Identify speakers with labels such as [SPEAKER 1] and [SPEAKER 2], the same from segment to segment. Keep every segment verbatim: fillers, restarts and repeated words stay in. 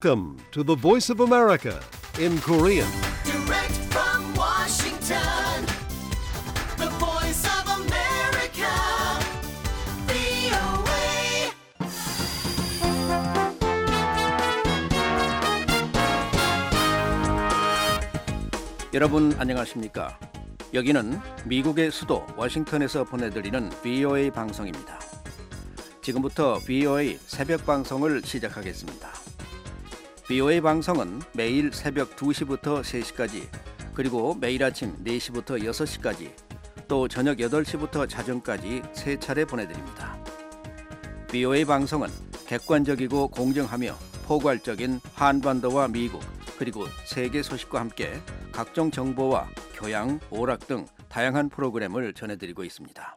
[SPEAKER 1] Welcome to the Voice of America in Korean.
[SPEAKER 2] Direct from Washington, the Voice of America, 브이오에이.
[SPEAKER 3] 여러분 안녕하십니까? 여기는 미국의 수도 워싱턴에서 보내드리는 브이오에이 방송입니다. 지금부터 브이오에이 새벽 방송을 시작하겠습니다. 브이오에이 방송은 매일 새벽 두 시부터 세 시까지, 그리고 매일 아침 네 시부터 여섯 시까지, 또 저녁 여덟 시부터 자정까지 세 차례 보내드립니다. 브이오에이 방송은 객관적이고 공정하며 포괄적인 한반도와 미국, 그리고 세계 소식과 함께 각종 정보와 교양, 오락 등 다양한 프로그램을 전해드리고 있습니다.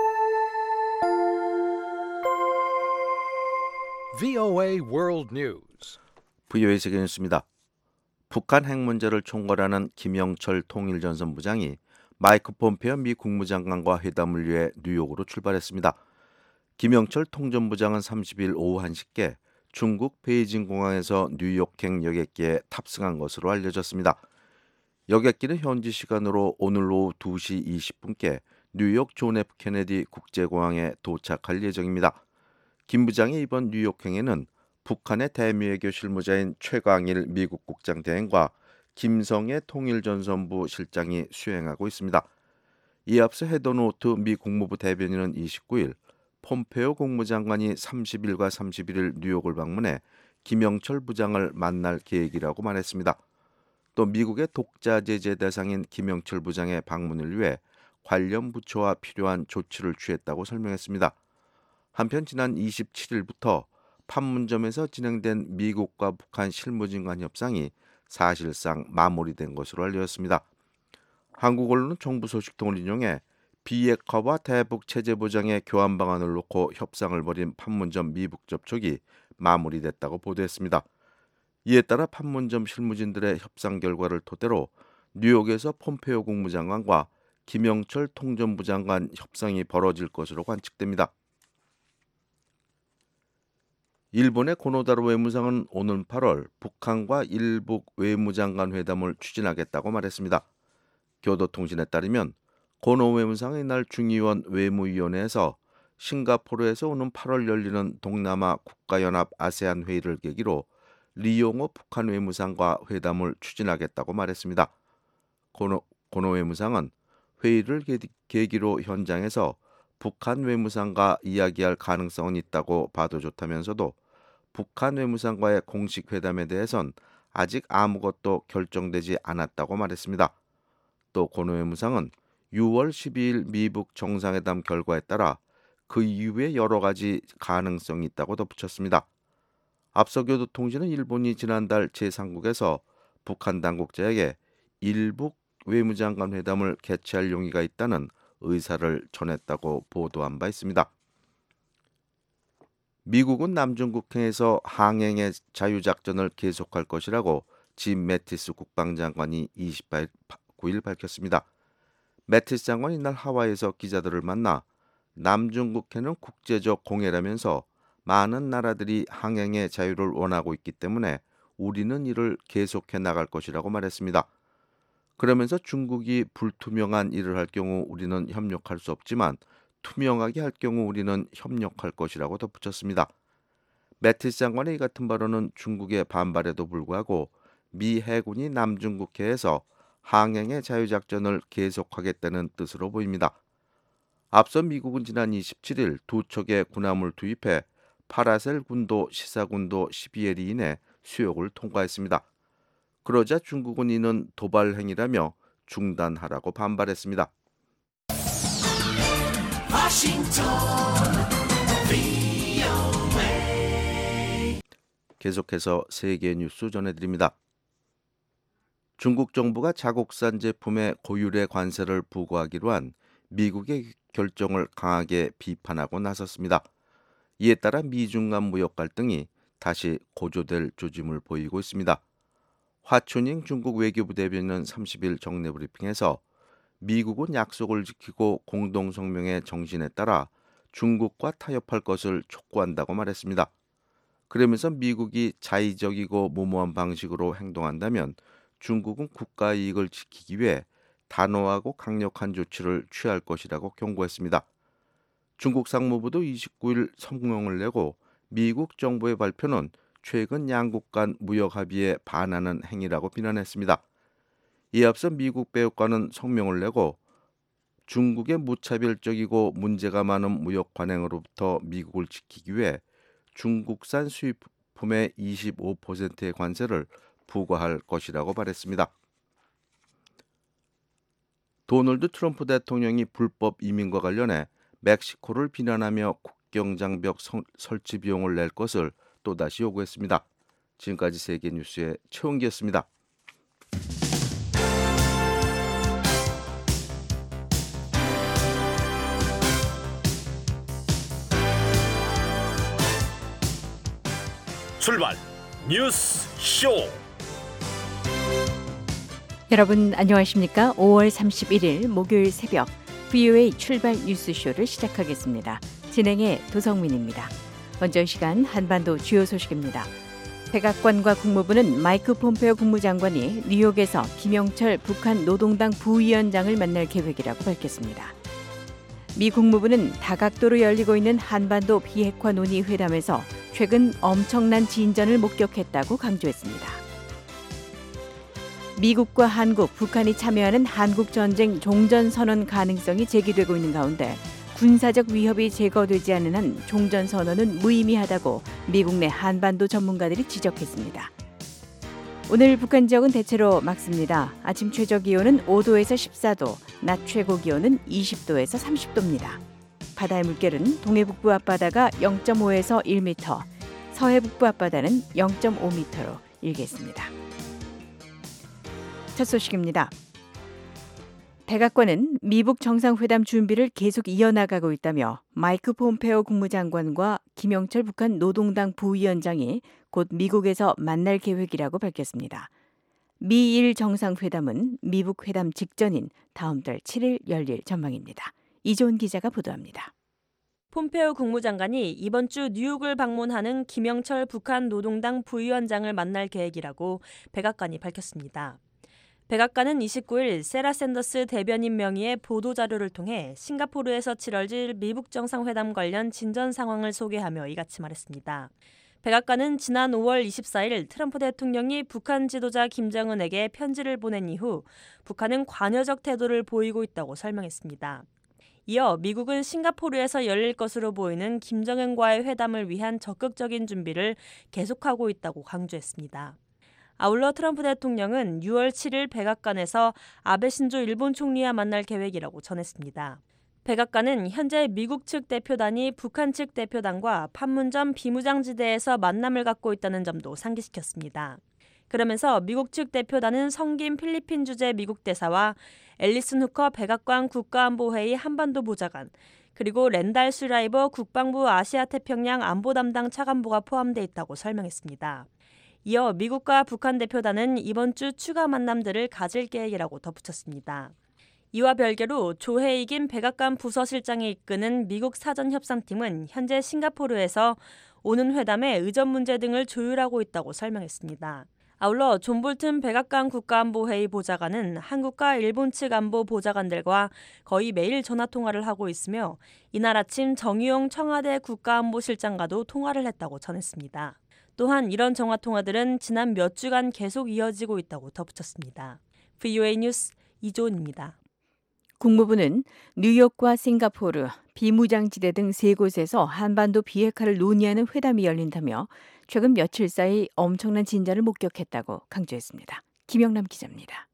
[SPEAKER 1] 브이오에이 World News.
[SPEAKER 4] 브이오에이 세계 뉴스입니다. 북한 핵 문제를 총괄하는 김영철 통일전선부장이 마이크 폼페오 미 국무장관과 회담을 위해 뉴욕으로 출발했습니다. 김영철 통전부장은 삼십 일 오후 한 시께 중국 베이징 공항에서 뉴욕행 여객기에 탑승한 것으로 알려졌습니다. 여객기는 현지 시간으로 오늘 오후 두 시 이십 분께 뉴욕 존 에프 케네디 국제공항에 도착할 예정입니다. 김 부장의 이번 뉴욕행에는 북한의 대미외교 실무자인 최광일 미국 국장 대행과 김성애 통일전선부 실장이 수행하고 있습니다. 이에 앞서 헤더노트 미 국무부 대변인은 이십구 일 폼페오 국무장관이 삼십 일과 삼십일 일 뉴욕을 방문해 김영철 부장을 만날 계획이라고 말했습니다. 또 미국의 독자 제재 대상인 김영철 부장의 방문을 위해 관련 부처와 필요한 조치를 취했다고 설명했습니다. 한편 지난 이십칠 일부터 판문점에서 진행된 미국과 북한 실무진 간 협상이 사실상 마무리된 것으로 알려졌습니다. 한국 언론은 정부 소식통을 인용해 비핵화와 대북 체제 보장의 교환 방안을 놓고 협상을 벌인 판문점 미북 접촉이 마무리됐다고 보도했습니다. 이에 따라 판문점 실무진들의 협상 결과를 토대로 뉴욕에서 폼페오 국무장관과 김영철 통전부 장관 협상이 벌어질 것으로 관측됩니다. 일본의 고노다로 외무상은 오는 팔월 북한과 일북 외무장관 회담을 추진하겠다고 말했습니다. 교도통신에 따르면 고노 외무상은 이날 중의원 외무위원회에서 싱가포르에서 오는 팔월 열리는 동남아 국가연합 아세안 회의를 계기로 리용호 북한 외무상과 회담을 추진하겠다고 말했습니다. 고노, 고노 외무상은 회의를 계기로 현장에서 북한 외무상과 이야기할 가능성은 있다고 봐도 좋다면서도 북한 외무상과의 공식 회담에 대해선 아직 아무것도 결정되지 않았다고 말했습니다. 또 고노 외무상은 유월 십이일 미북 정상회담 결과에 따라 그 이후에 여러 가지 가능성이 있다고 덧붙였습니다. 앞서 교도통신은 일본이 지난달 제삼국에서 북한 당국자에게 일북 외무장관 회담을 개최할 용의가 있다는 의사를 전했다고 보도한 바 있습니다. 미국은 남중국해에서 항행의 자유작전을 계속할 것이라고 짐 매티스 국방장관이 이십구 일 밝혔습니다. 매티스 장관이 이날 하와이에서 기자들을 만나 남중국해는 국제적 공해라면서 많은 나라들이 항행의 자유를 원하고 있기 때문에 우리는 이를 계속해 나갈 것이라고 말했습니다. 그러면서 중국이 불투명한 일을 할 경우 우리는 협력할 수 없지만 투명하게 할 경우 우리는 협력할 것이라고 덧붙였습니다. 매티스 장관의 이 같은 발언은 중국의 반발에도 불구하고 미 해군이 남중국해에서 항행의 자유작전을 계속하겠다는 뜻으로 보입니다. 앞서 미국은 지난 이십칠 일 두 척의 군함을 투입해 파라셀 군도 시사군도 십이 일 이내 수역을 통과했습니다. 그러자 중국은 이는 도발 행위라며 중단하라고 반발했습니다.
[SPEAKER 2] 워싱턴, 브이오에이.
[SPEAKER 4] 계속해서 세계 뉴스 전해드립니다. 중국 정부가 자국산 제품에 고율의 관세를 부과하기로 한 미국의 결정을 강하게 비판하고 나섰습니다. 이에 따라 미중 간 무역 갈등이 다시 고조될 조짐을 보이고 있습니다. 화춘잉 중국 외교부 대변인은 삼십 일 정례 브리핑에서 미국은 약속을 지키고 공동성명의 정신에 따라 중국과 타협할 것을 촉구한다고 말했습니다. 그러면서 미국이 자의적이고 무모한 방식으로 행동한다면 중국은 국가 이익을 지키기 위해 단호하고 강력한 조치를 취할 것이라고 경고했습니다. 중국 상무부도 이십구 일 성명을 내고 미국 정부의 발표는 최근 양국 간 무역 합의에 반하는 행위라고 비난했습니다. 이에 앞서 미국 백악관은 성명을 내고 중국의 무차별적이고 문제가 많은 무역 관행으로부터 미국을 지키기 위해 중국산 수입품의 이십오 퍼센트의 관세를 부과할 것이라고 말했습니다. 도널드 트럼프 대통령이 불법 이민과 관련해 멕시코를 비난하며 국경장벽 설치 비용을 낼 것을 또다시 요구했습니다. 지금까지 세계뉴스의 최원기였습니다.
[SPEAKER 5] 출발 뉴스 쇼.
[SPEAKER 6] 여러분 안녕하십니까? 오월 삼십일일 목요일 새벽 브이오에이 출발 뉴스쇼를 시작하겠습니다. 진행의 도성민입니다. 먼저 이 시간 한반도 주요 소식입니다. 백악관과 국무부는 마이크 폼페오 국무장관이 뉴욕에서 김영철 북한 노동당 부위원장을 만날 계획이라고 밝혔습니다. 미 국무부는 다각도로 열리고 있는 한반도 비핵화 논의 회담에서 최근 엄청난 진전을 목격했다고 강조했습니다. 미국과 한국, 북한이 참여하는 한국전쟁 종전선언 가능성이 제기되고 있는 가운데 군사적 위협이 제거되지 않는 한 종전선언은 무의미하다고 미국 내 한반도 전문가들이 지적했습니다. 오늘 북한 지역은 대체로 맑습니다. 아침 최저 기온은 오 도에서 십사 도, 낮 최고 기온은 이십 도에서 삼십 도입니다. 바다의 물결은 동해북부 앞바다가 영 점 오에서 일 미터, 서해북부 앞바다는 영 점 오 미터로 일겠습니다. 첫 소식입니다. 백악관은 미북 정상회담 준비를 계속 이어나가고 있다며 마이크 폼페오 국무장관과 김영철 북한 노동당 부위원장이 곧 미국에서 만날 계획이라고 밝혔습니다. 미일 정상회담은 미북 회담 직전인 다음 달 칠일 열릴 전망입니다. 이조은 기자가 보도합니다.
[SPEAKER 7] 폼페오 국무장관이 이번 주 뉴욕을 방문하는 김영철 북한 노동당 부위원장을 만날 계획이라고 백악관이 밝혔습니다. 백악관은 이십구 일 세라 샌더스 대변인 명의의 보도자료를 통해 싱가포르에서 치러질 미북 정상회담 관련 진전 상황을 소개하며 이같이 말했습니다. 백악관은 지난 오월 이십사일 트럼프 대통령이 북한 지도자 김정은에게 편지를 보낸 이후 북한은 관여적 태도를 보이고 있다고 설명했습니다. 이어 미국은 싱가포르에서 열릴 것으로 보이는 김정은과의 회담을 위한 적극적인 준비를 계속하고 있다고 강조했습니다. 아울러 트럼프 대통령은 유월 칠일 백악관에서 아베 신조 일본 총리와 만날 계획이라고 전했습니다. 백악관은 현재 미국 측 대표단이 북한 측 대표단과 판문점 비무장지대에서 만남을 갖고 있다는 점도 상기시켰습니다. 그러면서 미국 측 대표단은 성김 필리핀 주재 미국 대사와 앨리슨 후커 백악관 국가안보회의 한반도 보좌관, 그리고 랜달 슈라이버 국방부 아시아 태평양 안보 담당 차관보가 포함돼 있다고 설명했습니다. 이어 미국과 북한 대표단은 이번 주 추가 만남들을 가질 계획이라고 덧붙였습니다. 이와 별개로 조해익인 백악관 부서실장이 이끄는 미국 사전협상팀은 현재 싱가포르에서 오는 회담의 의전 문제 등을 조율하고 있다고 설명했습니다. 아울러 존 볼튼 백악관 국가안보회의 보좌관은 한국과 일본 측 안보 보좌관들과 거의 매일 전화통화를 하고 있으며 이날 아침 정의용 청와대 국가안보실장과도 통화를 했다고 전했습니다. 또한 이런 전화통화들은 지난 몇 주간 계속 이어지고 있다고 덧붙였습니다. 브이오에이 뉴스 이조은입니다.
[SPEAKER 6] 국무부는 뉴욕과 싱가포르, 비무장지대 등 세 곳에서 한반도 비핵화를 논의하는 회담이 열린다며 최근 며칠 사이 엄청난 진전을 목격했다고 강조했습니다. 김영남 기자입니다.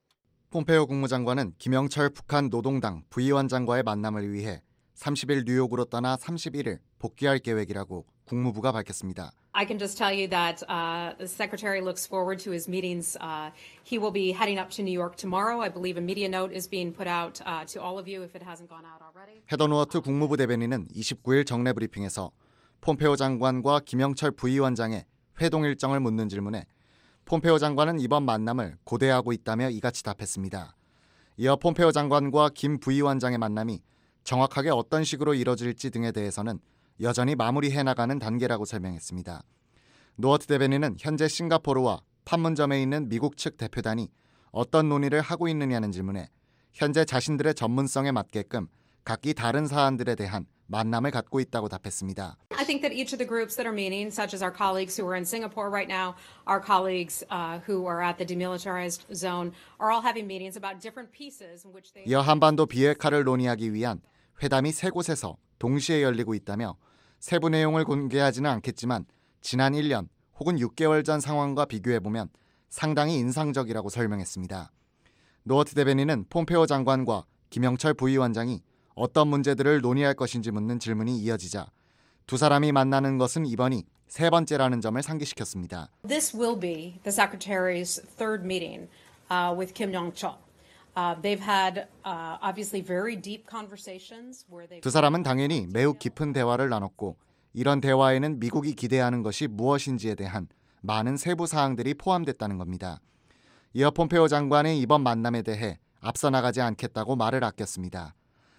[SPEAKER 8] 폼페오 국무장관은 김영철 북한 노동당 부위원장과의 만남을 위해 삼십일 뉴욕으로 떠나 삼십일일 복귀할 계획이라고 국무부가 밝혔습니다.
[SPEAKER 9] I can just tell you that uh, the Secretary looks forward to his meetings. Uh, he will be heading up to New York tomorrow. I believe a media note is being put out uh, to all of you if it hasn't gone out already.
[SPEAKER 8] 헤더 누어트 국무부 대변인은 이십구일 정례 브리핑에서 폼페오 장관과 김영철 부위원장의 회동 일정을 묻는 질문에 폼페오 장관은 이번 만남을 고대하고 있다며 이같이 답했습니다. 이어 폼페오 장관과 김 부위원장의 만남이 정확하게 어떤 식으로 이뤄질지 등에 대해서는 여전히 마무리해 나가는 단계라고 설명했습니다. 노어트 데베니는 현재 싱가포르와 판문점에 있는 미국 측 대표단이 어떤 논의를 하고 있느냐는 질문에 현재 자신들의 전문성에 맞게끔 각기 다른 사안들에 대한 만남을 갖고 있다고 답했습니다.
[SPEAKER 9] I think that each of the groups that are meeting, such as our colleagues who are in Singapore right now, our colleagues uh, who are at the demilitarized zone, are all having meetings about different pieces in which they...
[SPEAKER 8] 이어 한반도 비핵화를 논의하기 위한 회담이 세 곳에서 동시에 열리고 있다며 세부 내용을 공개하지는 않겠지만 지난 일 년 혹은 육 개월 전 상황과 비교해보면 상당히 인상적이라고 설명했습니다. 노어트 데베니는 폼페오 장관과 김영철 부위원장이 어떤 문제들을 논의할 것인지 묻는 질문이 이어지자 두 사람이 만나는 것은 이번이 세 번째라는 점을 상기시켰습니다.
[SPEAKER 9] This will be the Secretary's third meeting uh, with Kim Yong-chol. Uh, they've had uh, obviously very deep conversations where they.
[SPEAKER 8] 두 사람은 당연히 매우 깊은 대화를 나눴고 이런 대화에는 미국이 기대하는 것이 무엇인지에 대한 많은 세부 사항들이 포함됐다는 겁니다. 이어 폼페오 장관의 이번 만남에 대해 앞서 나가지 않겠다고 말을 아꼈습니다.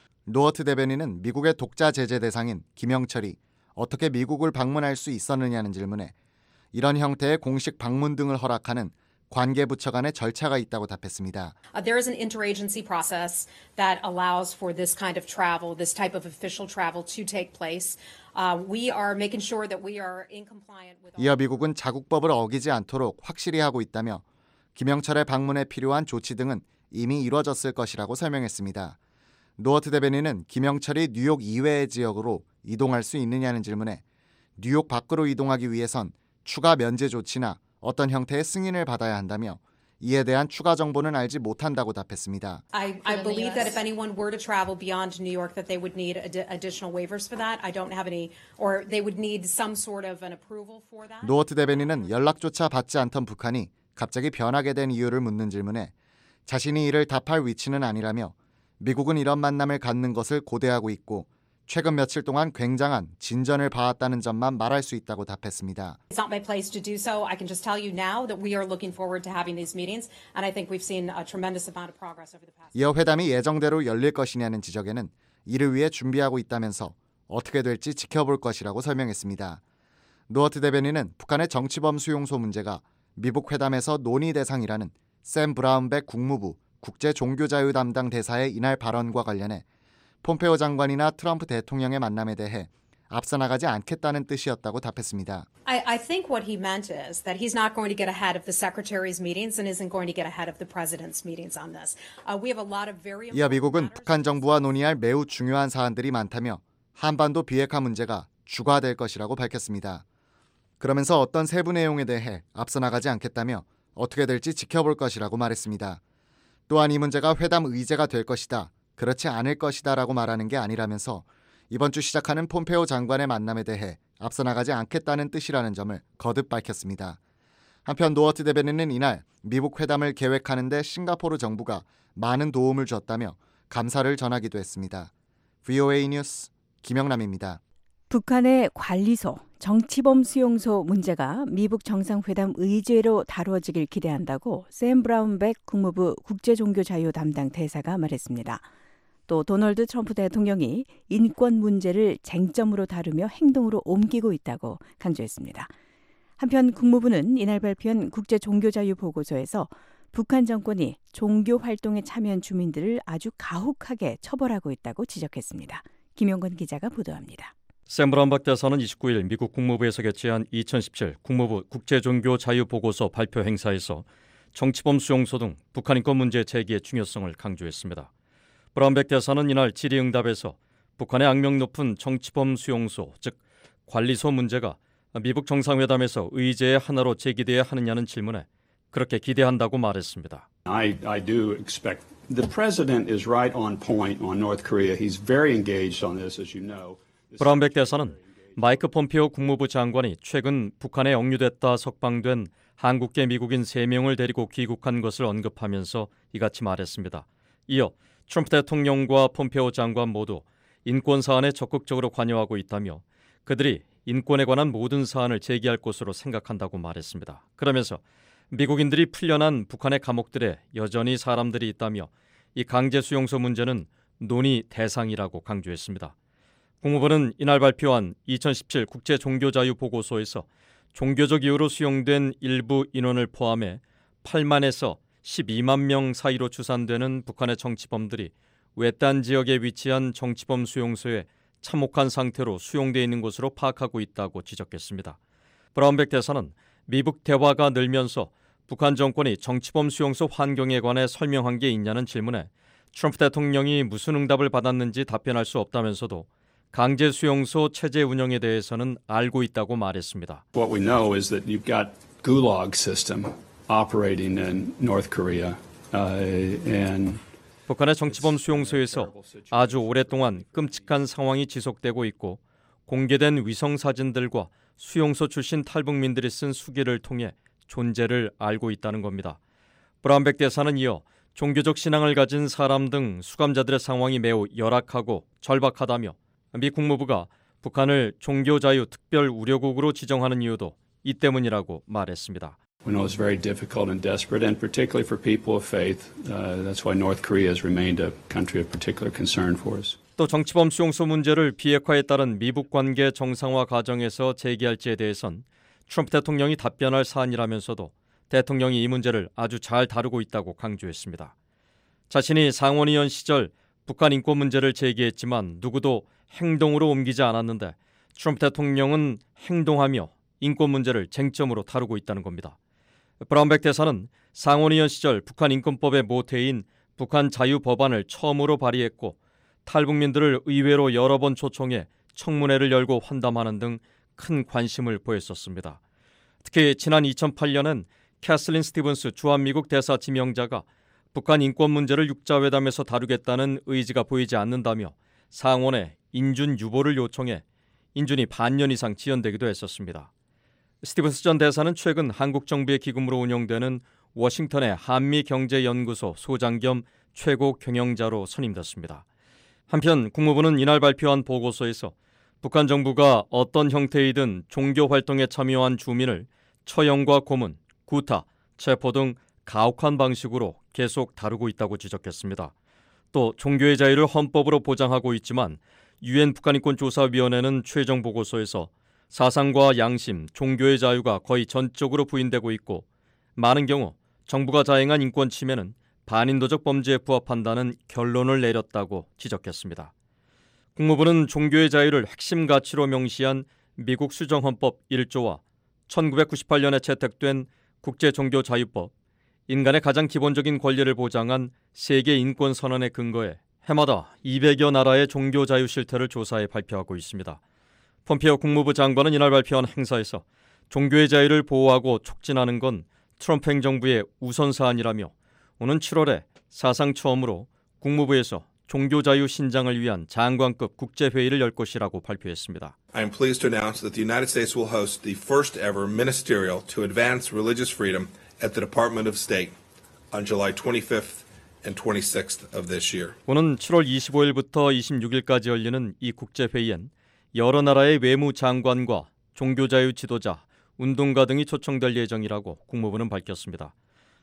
[SPEAKER 8] 노어트 데베니는 미국의 독자 제재 대상인 김영철이 어떻게 미국을 방문할 수 있었느냐는 질문에 이런 형태의 공식 방문 등을 허락하는 관계부처 간의 절차가 있다고 답했습니다.
[SPEAKER 9] Uh, there is an interagency process that allows for this kind of travel, this type of official travel to take place. Uh, we are making sure that we are in compliant with.
[SPEAKER 8] 이어 미국은 자국법을 어기지 않도록 확실히 하고 있다며 김영철의 방문에 필요한 조치 등은 이미 이루어졌을 것이라고 설명했습니다. 노어트 데베니는 김영철이 뉴욕 이외의 지역으로 이동할 수 있느냐는 질문에 뉴욕 밖으로 이동하기 위해선 추가 면제 조치나 어떤 형태의 승인을 받아야 한다며 이에 대한 추가 정보는 알지 못한다고 답했습니다.
[SPEAKER 9] I, I believe that if anyone were to travel beyond New York that they would need ad- additional waivers for that. I don't have any, or they would need some sort of an approval for that.
[SPEAKER 8] 노어트 데베니는 연락조차 받지 않던 북한이 갑자기 변하게 된 이유를 묻는 질문에 자신이 이를 답할 위치는 아니라며 미국은 이런 만남을 갖는 것을 고대하고 있고 최근 며칠 동안 굉장한 진전을 봐왔다는 점만 말할 수 있다고 답했습니다.
[SPEAKER 9] It's not my place to do so. I can just tell you now that we are looking forward to having these meetings, and I think we've seen a tremendous amount of progress over the past.
[SPEAKER 8] 이어 회담이 예정대로 열릴 것이냐는 지적에는 이를 위해 준비하고 있다면서 어떻게 될지 지켜볼 것이라고 설명했습니다. 노어트 데베니는 북한의 정치범 수용소 문제가 미북 회담에서 논의 대상이라는 샘 브라운백 국무부 국제종교자유 담당 대사의 이날 발언과 관련해 폼페오 장관이나 트럼프 대통령의 만남에 대해 앞서 나가지 않겠다는 뜻이었다고 답했습니다.
[SPEAKER 9] I, I think what he meant is that he's not going to get ahead of the secretary's meetings and isn't going to get ahead of the president's meetings on this. Uh, we have a lot of very.
[SPEAKER 8] 이어 미국은 북한 정부와 논의할 매우 중요한 사안들이 많다며 한반도 비핵화 문제가 주가 될 것이라고 밝혔습니다. 그러면서 어떤 세부 내용에 대해 앞서 나가지 않겠다며 어떻게 될지 지켜볼 것이라고 말했습니다. 또한 이 문제가 회담 의제가 될 것이다, 그렇지 않을 것이다 라고 말하는 게 아니라면서 이번 주 시작하는 폼페오 장관의 만남에 대해 앞서 나가지 않겠다는 뜻이라는 점을 거듭 밝혔습니다. 한편 노어트 데베니는 이날 미북 회담을 계획하는 데 싱가포르 정부가 많은 도움을 줬다며 감사를 전하기도 했습니다. 브이오에이 뉴스 김영남입니다.
[SPEAKER 6] 북한의 관리소, 정치범 수용소 문제가 미북 정상회담 의제로 다뤄지길 기대한다고 샘 브라운백 국무부 국제종교자유 담당 대사가 말했습니다. 또 도널드 트럼프 대통령이 인권 문제를 쟁점으로 다루며 행동으로 옮기고 있다고 강조했습니다. 한편 국무부는 이날 발표한 국제종교자유 보고서에서 북한 정권이 종교 활동에 참여한 주민들을 아주 가혹하게 처벌하고 있다고 지적했습니다. 김용건 기자가 보도합니다.
[SPEAKER 5] 샘 브라운백 대사는 이십구 일 미국 국무부에서 개최한 이천십칠 국무부 국제종교자유보고서 발표 행사에서 정치범 수용소 등 북한 인권 문제 제기의 중요성을 강조했습니다. 브라운백 대사는 이날 질의응답에서 북한의 악명 높은 정치범 수용소, 즉 관리소 문제가 미북 정상회담에서 의제의 하나로 제기돼야 하느냐는 질문에 그렇게 기대한다고 말했습니다.
[SPEAKER 10] I, I do expect the president is right on point on North Korea. He's very engaged on this, as you know.
[SPEAKER 5] 브라운백 대사는 마이크 폼페오 국무부 장관이 최근 북한에 억류됐다 석방된 한국계 미국인 세 명을 데리고 귀국한 것을 언급하면서 이같이 말했습니다. 이어 트럼프 대통령과 폼페오 장관 모두 인권 사안에 적극적으로 관여하고 있다며 그들이 인권에 관한 모든 사안을 제기할 것으로 생각한다고 말했습니다. 그러면서 미국인들이 풀려난 북한의 감옥들에 여전히 사람들이 있다며 이 강제 수용소 문제는 논의 대상이라고 강조했습니다. 국무부는 이날 발표한 이천십칠 국제종교자유 보고서에서 종교적 이유로 수용된 일부 인원을 포함해 팔만에서 십이만 명 사이로 추산되는 북한의 정치범들이 외딴 지역에 위치한 정치범 수용소에 참혹한 상태로 수용되어 있는 것으로 파악하고 있다고 지적했습니다. 브라운백 대사는 미북 대화가 늘면서 북한 정권이 정치범 수용소 환경에 관해 설명한 게 있냐는 질문에 트럼프 대통령이 무슨 응답을 받았는지 답변할 수 없다면서도 강제 수용소 체제 운영에 대해서는 알고 있다고 말했습니다.
[SPEAKER 10] What we know is that you've got gulag system operating in North Korea, uh, and
[SPEAKER 5] 북한의 정치범 수용소에서 아주 오랫동안 끔찍한 상황이 지속되고 있고 공개된 위성 사진들과 수용소 출신 탈북민들이 쓴 수기를 통해 존재를 알고 있다는 겁니다. 브라운백 대사는 이어 종교적 신앙을 가진 사람 등 수감자들의 상황이 매우 열악하고 절박하다며 미 국무부가 북한을 종교자유 특별 우려국으로 지정하는 이유도 이 때문이라고 말했습니다.
[SPEAKER 10] We know it's very difficult and desperate, and particularly for people of faith. Uh, that's why North Korea has remained a country of particular concern for us.
[SPEAKER 5] 또 정치범 수용소 문제를 비핵화에 따른 미북 관계 정상화 과정에서 제기할지에 대해선 트럼프 대통령이 답변할 사안이라면서도 대통령이 이 문제를 아주 잘 다루고 있다고 강조했습니다. 자신이 상원의원 시절 북한 인권 문제를 제기했지만 누구도 행동으로 옮기지 않았는데 트럼프 대통령은 행동하며 인권 문제를 쟁점으로 다루고 있다는 겁니다. 브라운백 대사는 상원의원 시절 북한 인권법의 모태인 북한 자유 법안을 처음으로 발의했고 탈북민들을 의회로 여러 번 초청해 청문회를 열고 환담하는 등 큰 관심을 보였었습니다. 특히 지난 이천팔 년엔 캐슬린 스티븐스 주한미국 대사 지명자가 북한 인권 문제를 육자회담에서 다루겠다는 의지가 보이지 않는다며 상원에 인준 유보를 요청해 인준이 반년 이상 지연되기도 했었습니다. 스티븐스 전 대사는 최근 한국 정부의 기금으로 운영되는 워싱턴의 한미경제연구소 소장 겸 최고 경영자로 선임됐습니다. 한편 국무부는 이날 발표한 보고서에서 북한 정부가 어떤 형태이든 종교 활동에 참여한 주민을 처형과 고문, 구타, 체포 등 가혹한 방식으로 계속 다루고 있다고 지적했습니다. 또 종교의 자유를 헌법으로 보장하고 있지만 유엔 북한인권조사위원회는 최종 보고서에서 사상과 양심, 종교의 자유가 거의 전적으로 부인되고 있고 많은 경우 정부가 자행한 인권 침해는 반인도적 범죄에 부합한다는 결론을 내렸다고 지적했습니다. 국무부는 종교의 자유를 핵심 가치로 명시한 미국 수정헌법 일 조와 천구백구십팔 년에 채택된 국제종교자유법, 인간의 가장 기본적인 권리를 보장한 세계인권선언에 근거해 해마다 이백여 나라의 종교자유 실태를 조사해 발표하고 있습니다. 폼페이오 국무부 장관은 이날 발표한 행사에서 종교의 자유를 보호하고 촉진하는 건 트럼프 행정부의 우선사안이라며 오는 칠월에 사상 처음으로 국무부에서 종교자유 신장을 위한 장관급 국제회의를 열 것이라고 발표했습니다.
[SPEAKER 11] I am pleased to announce that the United States will host the first ever ministerial to advance religious freedom at the Department of State on July twenty-fifth and twenty-sixth of this year.
[SPEAKER 5] 오는 칠월 이십오일부터 이십육일까지 열리는 이 국제회의엔 여러 나라의 외무장관과 종교자유 지도자, 운동가 등이 초청될 예정이라고 국무부는 밝혔습니다.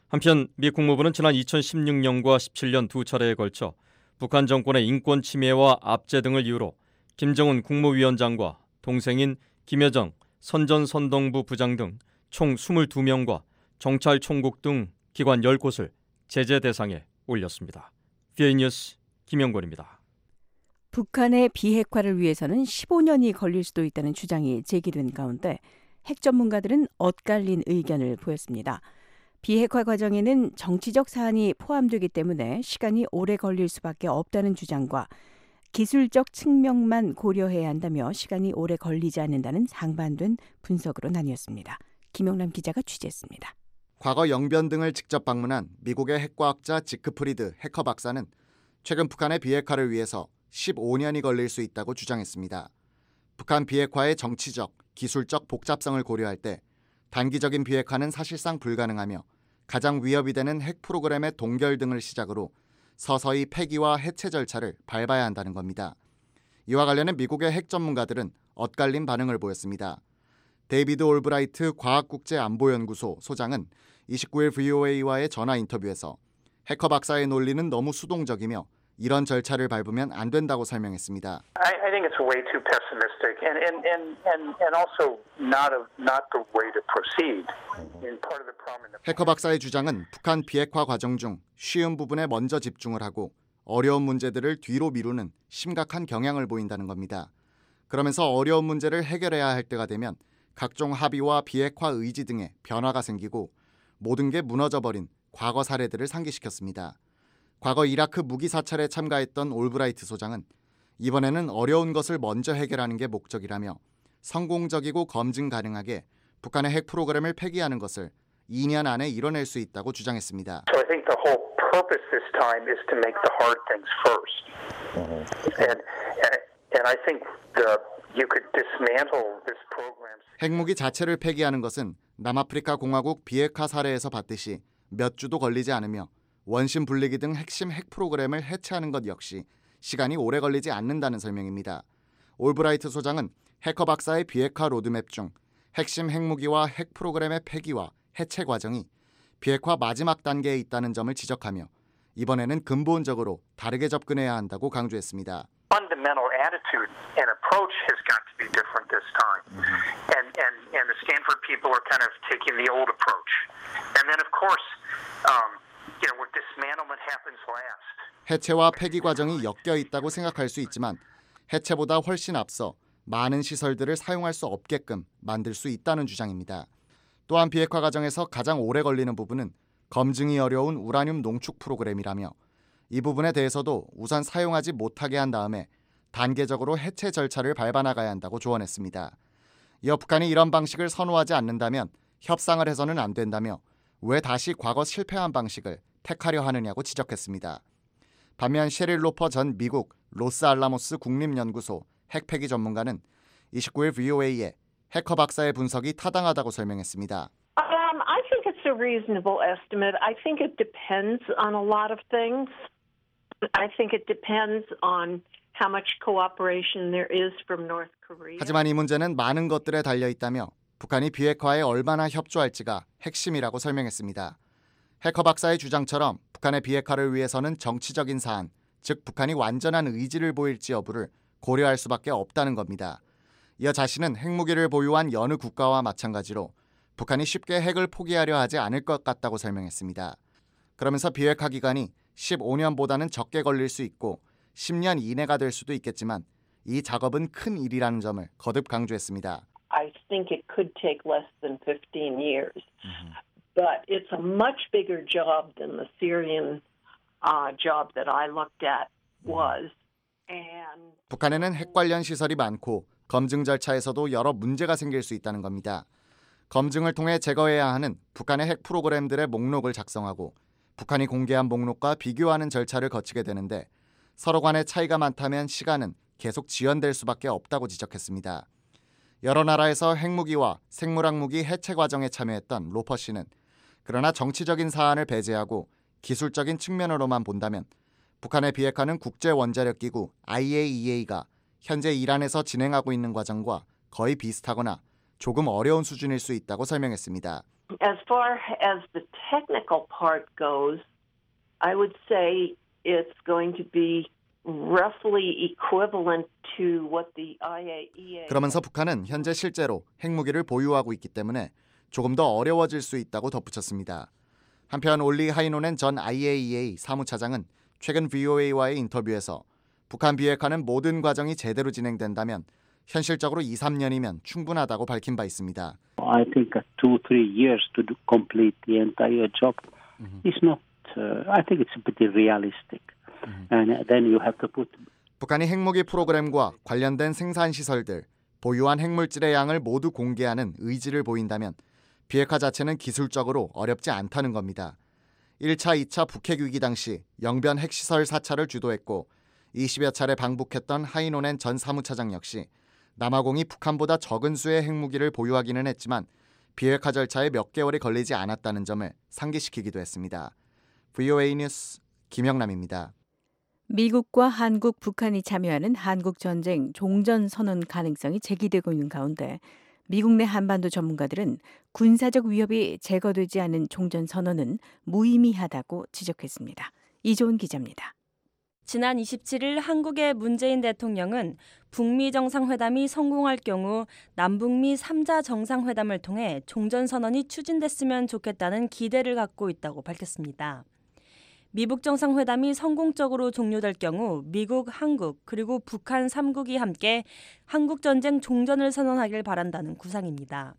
[SPEAKER 5] 한편 미 국무부는 지난 이천십육 년과 십칠 년 두 차례에 걸쳐 북한 정권의 인권 침해와 압제 등을 이유로 김정은 국무위원장과 동생인 김여정 선전선동부 부장 등 총 이십이 명과 정찰 총국 등 기관 열 곳을 제재 대상에 올렸습니다. 비오아이 뉴스 김영권입니다.
[SPEAKER 6] 북한의 비핵화를 위해서는 십오 년이 걸릴 수도 있다는 주장이 제기된 가운데 핵 전문가들은 엇갈린 의견을 보였습니다. 비핵화 과정에는 정치적 사안이 포함되기 때문에 시간이 오래 걸릴 수밖에 없다는 주장과 기술적 측면만 고려해야 한다며 시간이 오래 걸리지 않는다는 상반된 분석으로 나뉘었습니다. 김용남 기자가 취재했습니다.
[SPEAKER 8] 과거 영변 등을 직접 방문한 미국의 핵과학자 지크프리드 해커 박사는 최근 북한의 비핵화를 위해서 십오 년이 걸릴 수 있다고 주장했습니다. 북한 비핵화의 정치적, 기술적 복잡성을 고려할 때 단기적인 비핵화는 사실상 불가능하며 가장 위협이 되는 핵 프로그램의 동결 등을 시작으로 서서히 폐기와 해체 절차를 밟아야 한다는 겁니다. 이와 관련해 미국의 핵 전문가들은 엇갈린 반응을 보였습니다. 데이비드 올브라이트 과학국제안보연구소 소장은 이십구일 브이오에이와의 전화 인터뷰에서 해커 박사의 논리는 너무 수동적이며 이런 절차를 밟으면 안 된다고 설명했습니다.
[SPEAKER 12] I, I think it's way too pessimistic, and and and and, and also not a, not the way to proceed. In part of the problem.
[SPEAKER 8] 해커 박사의 주장은 북한 비핵화 과정 중 쉬운 부분에 먼저 집중을 하고 어려운 문제들을 뒤로 미루는 심각한 경향을 보인다는 겁니다. 그러면서 어려운 문제를 해결해야 할 때가 되면 각종 합의와 비핵화 의지 등의 변화가 생기고 모든 게 무너져버린 과거 사례들을 상기시켰습니다. 과거 이라크 무기 사찰에 참가했던 올브라이트 소장은 이번에는 어려운 것을 먼저 해결하는 게 목적이라며 성공적이고 검증 가능하게 북한의 핵 프로그램을 폐기하는 것을 이 년 안에 이뤄낼 수 있다고 주장했습니다.
[SPEAKER 12] So I think the whole purpose this time is to make the hard things first, and and, and I think the you could dismantle this program.
[SPEAKER 8] 핵무기 자체를 폐기하는 것은 남아프리카 공화국 비핵화 사례에서 봤듯이 몇 주도 걸리지 않으며 원심 분리기 등 핵심 핵 프로그램을 해체하는 것 역시 시간이 오래 걸리지 않는다는 설명입니다. 올브라이트 소장은 해커 박사의 비핵화 로드맵 중 핵심 핵무기와 핵 프로그램의 폐기와 해체 과정이 비핵화 마지막 단계에 있다는 점을 지적하며 이번에는 근본적으로 다르게 접근해야 한다고 강조했습니다.
[SPEAKER 12] Fundamental attitude and approach has got to be different this time, mm-hmm. and and and the Stanford people are kind of taking the old approach, and then of course, um, you know, where dismantlement happens last.
[SPEAKER 8] 해체와 폐기 과정이 엮여 있다고 생각할 수 있지만 해체보다 훨씬 앞서 많은 시설들을 사용할 수 없게끔 만들 수 있다는 주장입니다. 또한 비핵화 과정에서 가장 오래 걸리는 부분은 검증이 어려운 우라늄 농축 프로그램이라며 이 부분에 대해서도 우선 사용하지 못하게 한 다음에 단계적으로 해체 절차를 밟아나가야 한다고 조언했습니다. 이어 북한이 이런 방식을 선호하지 않는다면 협상을 해서는 안 된다며 왜 다시 과거 실패한 방식을 택하려 하느냐고 지적했습니다. 반면 셰릴 로퍼 전 미국 로스알라모스 국립연구소 핵폐기 전문가는 이십구 일 브이오에이에 해커 박사의 분석이 타당하다고 설명했습니다.
[SPEAKER 13] Um, I think it's a reasonable estimate. I think it depends on a lot of things. I think it depends on how much cooperation there is from North Korea.
[SPEAKER 8] 하지만 이 문제는 많은 것들에 달려 있다며 북한이 비핵화에 얼마나 협조할지가 핵심이라고 설명했습니다. 해커 박사의 주장처럼 북한의 비핵화를 위해서는 정치적인 사안, 즉 북한이 완전한 의지를 보일지 여부를 고려할 수밖에 없다는 겁니다. 이어 자신은 핵무기를 보유한 여느 국가와 마찬가지로 북한이 쉽게 핵을 포기하려 하지 않을 것 같다고 설명했습니다. 그러면서 비핵화 기간이 십오 년보다는 적게 걸릴 수 있고 십 년 이내가 될 수도 있겠지만 이 작업은 큰 일이라는 점을 거듭 강조했습니다.
[SPEAKER 13] I think it could take less than fifteen years, mm-hmm. but it's a much bigger job than the Syrian uh, job that I looked at was. And
[SPEAKER 8] 북한에는 핵 관련 시설이 많고 검증 절차에서도 여러 문제가 생길 수 있다는 겁니다. 검증을 통해 제거해야 하는 북한의 핵 프로그램들의 목록을 작성하고 북한이 공개한 목록과 비교하는 절차를 거치게 되는데 서로 간의 차이가 많다면 시간은 계속 지연될 수밖에 없다고 지적했습니다. 여러 나라에서 핵무기와 생물학무기 해체 과정에 참여했던 로퍼 씨는 그러나 정치적인 사안을 배제하고 기술적인 측면으로만 본다면 북한의 비핵화는 국제원자력기구 아이에이이에이가 현재 이란에서 진행하고 있는 과정과 거의 비슷하거나 조금 어려운 수준일 수 있다고 설명했습니다.
[SPEAKER 13] As far as the technical part goes, I would say it's going to be roughly equivalent to what the 아이에이이에이.
[SPEAKER 8] 그러면서 북한은 현재 실제로 핵무기를 보유하고 있기 때문에 조금 더 어려워질 수 있다고 덧붙였습니다. 한편 올리 하이노넨 전 아이에이이에이 사무차장은 최근 브이오에이와의 인터뷰에서 북한 비핵화는 모든 과정이 제대로 진행된다면 현실적으로 이, 삼 년이면 충분하다고 밝힌 바 있습니다.
[SPEAKER 14] I think two, three years to complete the entire job mm-hmm. is not. Uh, I think it's pretty realistic. Mm-hmm. And then you have to put.
[SPEAKER 8] 북한이 핵무기 프로그램과 관련된 생산 시설들, 보유한 핵물질의 양을 모두 공개하는 의지를 보인다면 비핵화 자체는 기술적으로 어렵지 않다는 겁니다. 일 차, 이 차 북핵 위기 당시 영변 핵시설 사찰을 주도했고 이십여 차례 방북했던 하이노넨 전 사무차장 역시 남아공이 북한보다 적은 수의 핵무기를 보유하기는 했지만 비핵화 절차에 몇 개월이 걸리지 않았다는 점을 상기시키기도 했습니다. 브이오에이 뉴스 김영남입니다.
[SPEAKER 6] 미국과 한국, 북한이 참여하는 한국전쟁 종전선언 가능성이 제기되고 있는 가운데 미국 내 한반도 전문가들은 군사적 위협이 제거되지 않은 종전선언은 무의미하다고 지적했습니다. 이조은 기자입니다.
[SPEAKER 7] 지난 이십칠 일 한국의 문재인 대통령은 북미 정상회담이 성공할 경우 남북미 삼 자 정상회담을 통해 종전선언이 추진됐으면 좋겠다는 기대를 갖고 있다고 밝혔습니다. 미북 정상회담이 성공적으로 종료될 경우 미국, 한국, 그리고 북한 삼 국이 함께 한국전쟁 종전을 선언하길 바란다는 구상입니다.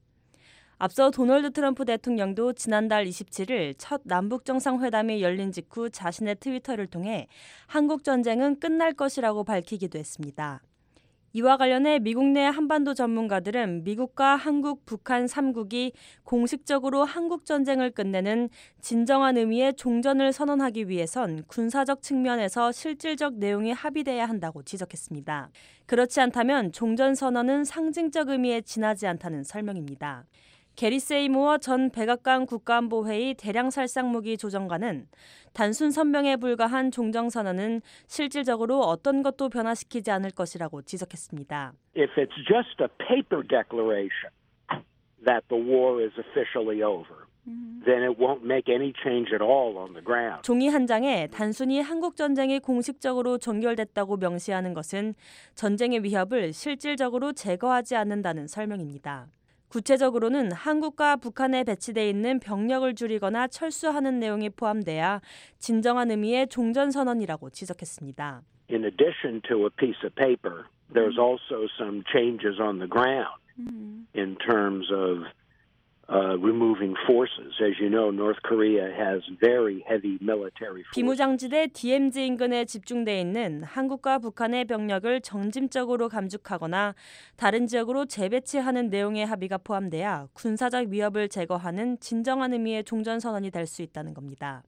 [SPEAKER 7] 앞서 도널드 트럼프 대통령도 지난달 이십칠 일 첫 남북 정상회담이 열린 직후 자신의 트위터를 통해 한국 전쟁은 끝날 것이라고 밝히기도 했습니다. 이와 관련해 미국 내 한반도 전문가들은 미국과 한국, 북한 삼 국이 공식적으로 한국 전쟁을 끝내는 진정한 의미의 종전을 선언하기 위해선 군사적 측면에서 실질적 내용이 합의돼야 한다고 지적했습니다. 그렇지 않다면 종전 선언은 상징적 의미에 지나지 않다는 설명입니다. 게리 세이모어 전 백악관 국가안보회의 대량살상무기 조정관은 단순 선명에 불과한 종전선언은 실질적으로 어떤 것도 변화시키지 않을 것이라고 지적했습니다.
[SPEAKER 15] If it's just a paper declaration that the war is officially over, then it won't make any change at all on the ground.
[SPEAKER 7] 종이 한 장에 단순히 한국 전쟁이 공식적으로 종결됐다고 명시하는 것은 전쟁의 위협을 실질적으로 제거하지 않는다는 설명입니다. 구체적으로는 한국과 북한에 배치돼 있는 병력을 줄이거나 철수하는 내용이 포함돼야 진정한 의미의 종전선언이라고 지적했습니다.
[SPEAKER 15] In addition to a piece of paper, there's also some changes on the ground in terms of uh, removing forces. As you know, North Korea has very heavy military forces.
[SPEAKER 7] 비무장지대 디엠지 인근에 집중돼 있는 한국과 북한의 병력을 점진적으로 감축하거나 다른 지역으로 재배치하는 내용의 합의가 포함돼야 군사적 위협을 제거하는 진정한 의미의 종전선언이 될 수 있다는 겁니다.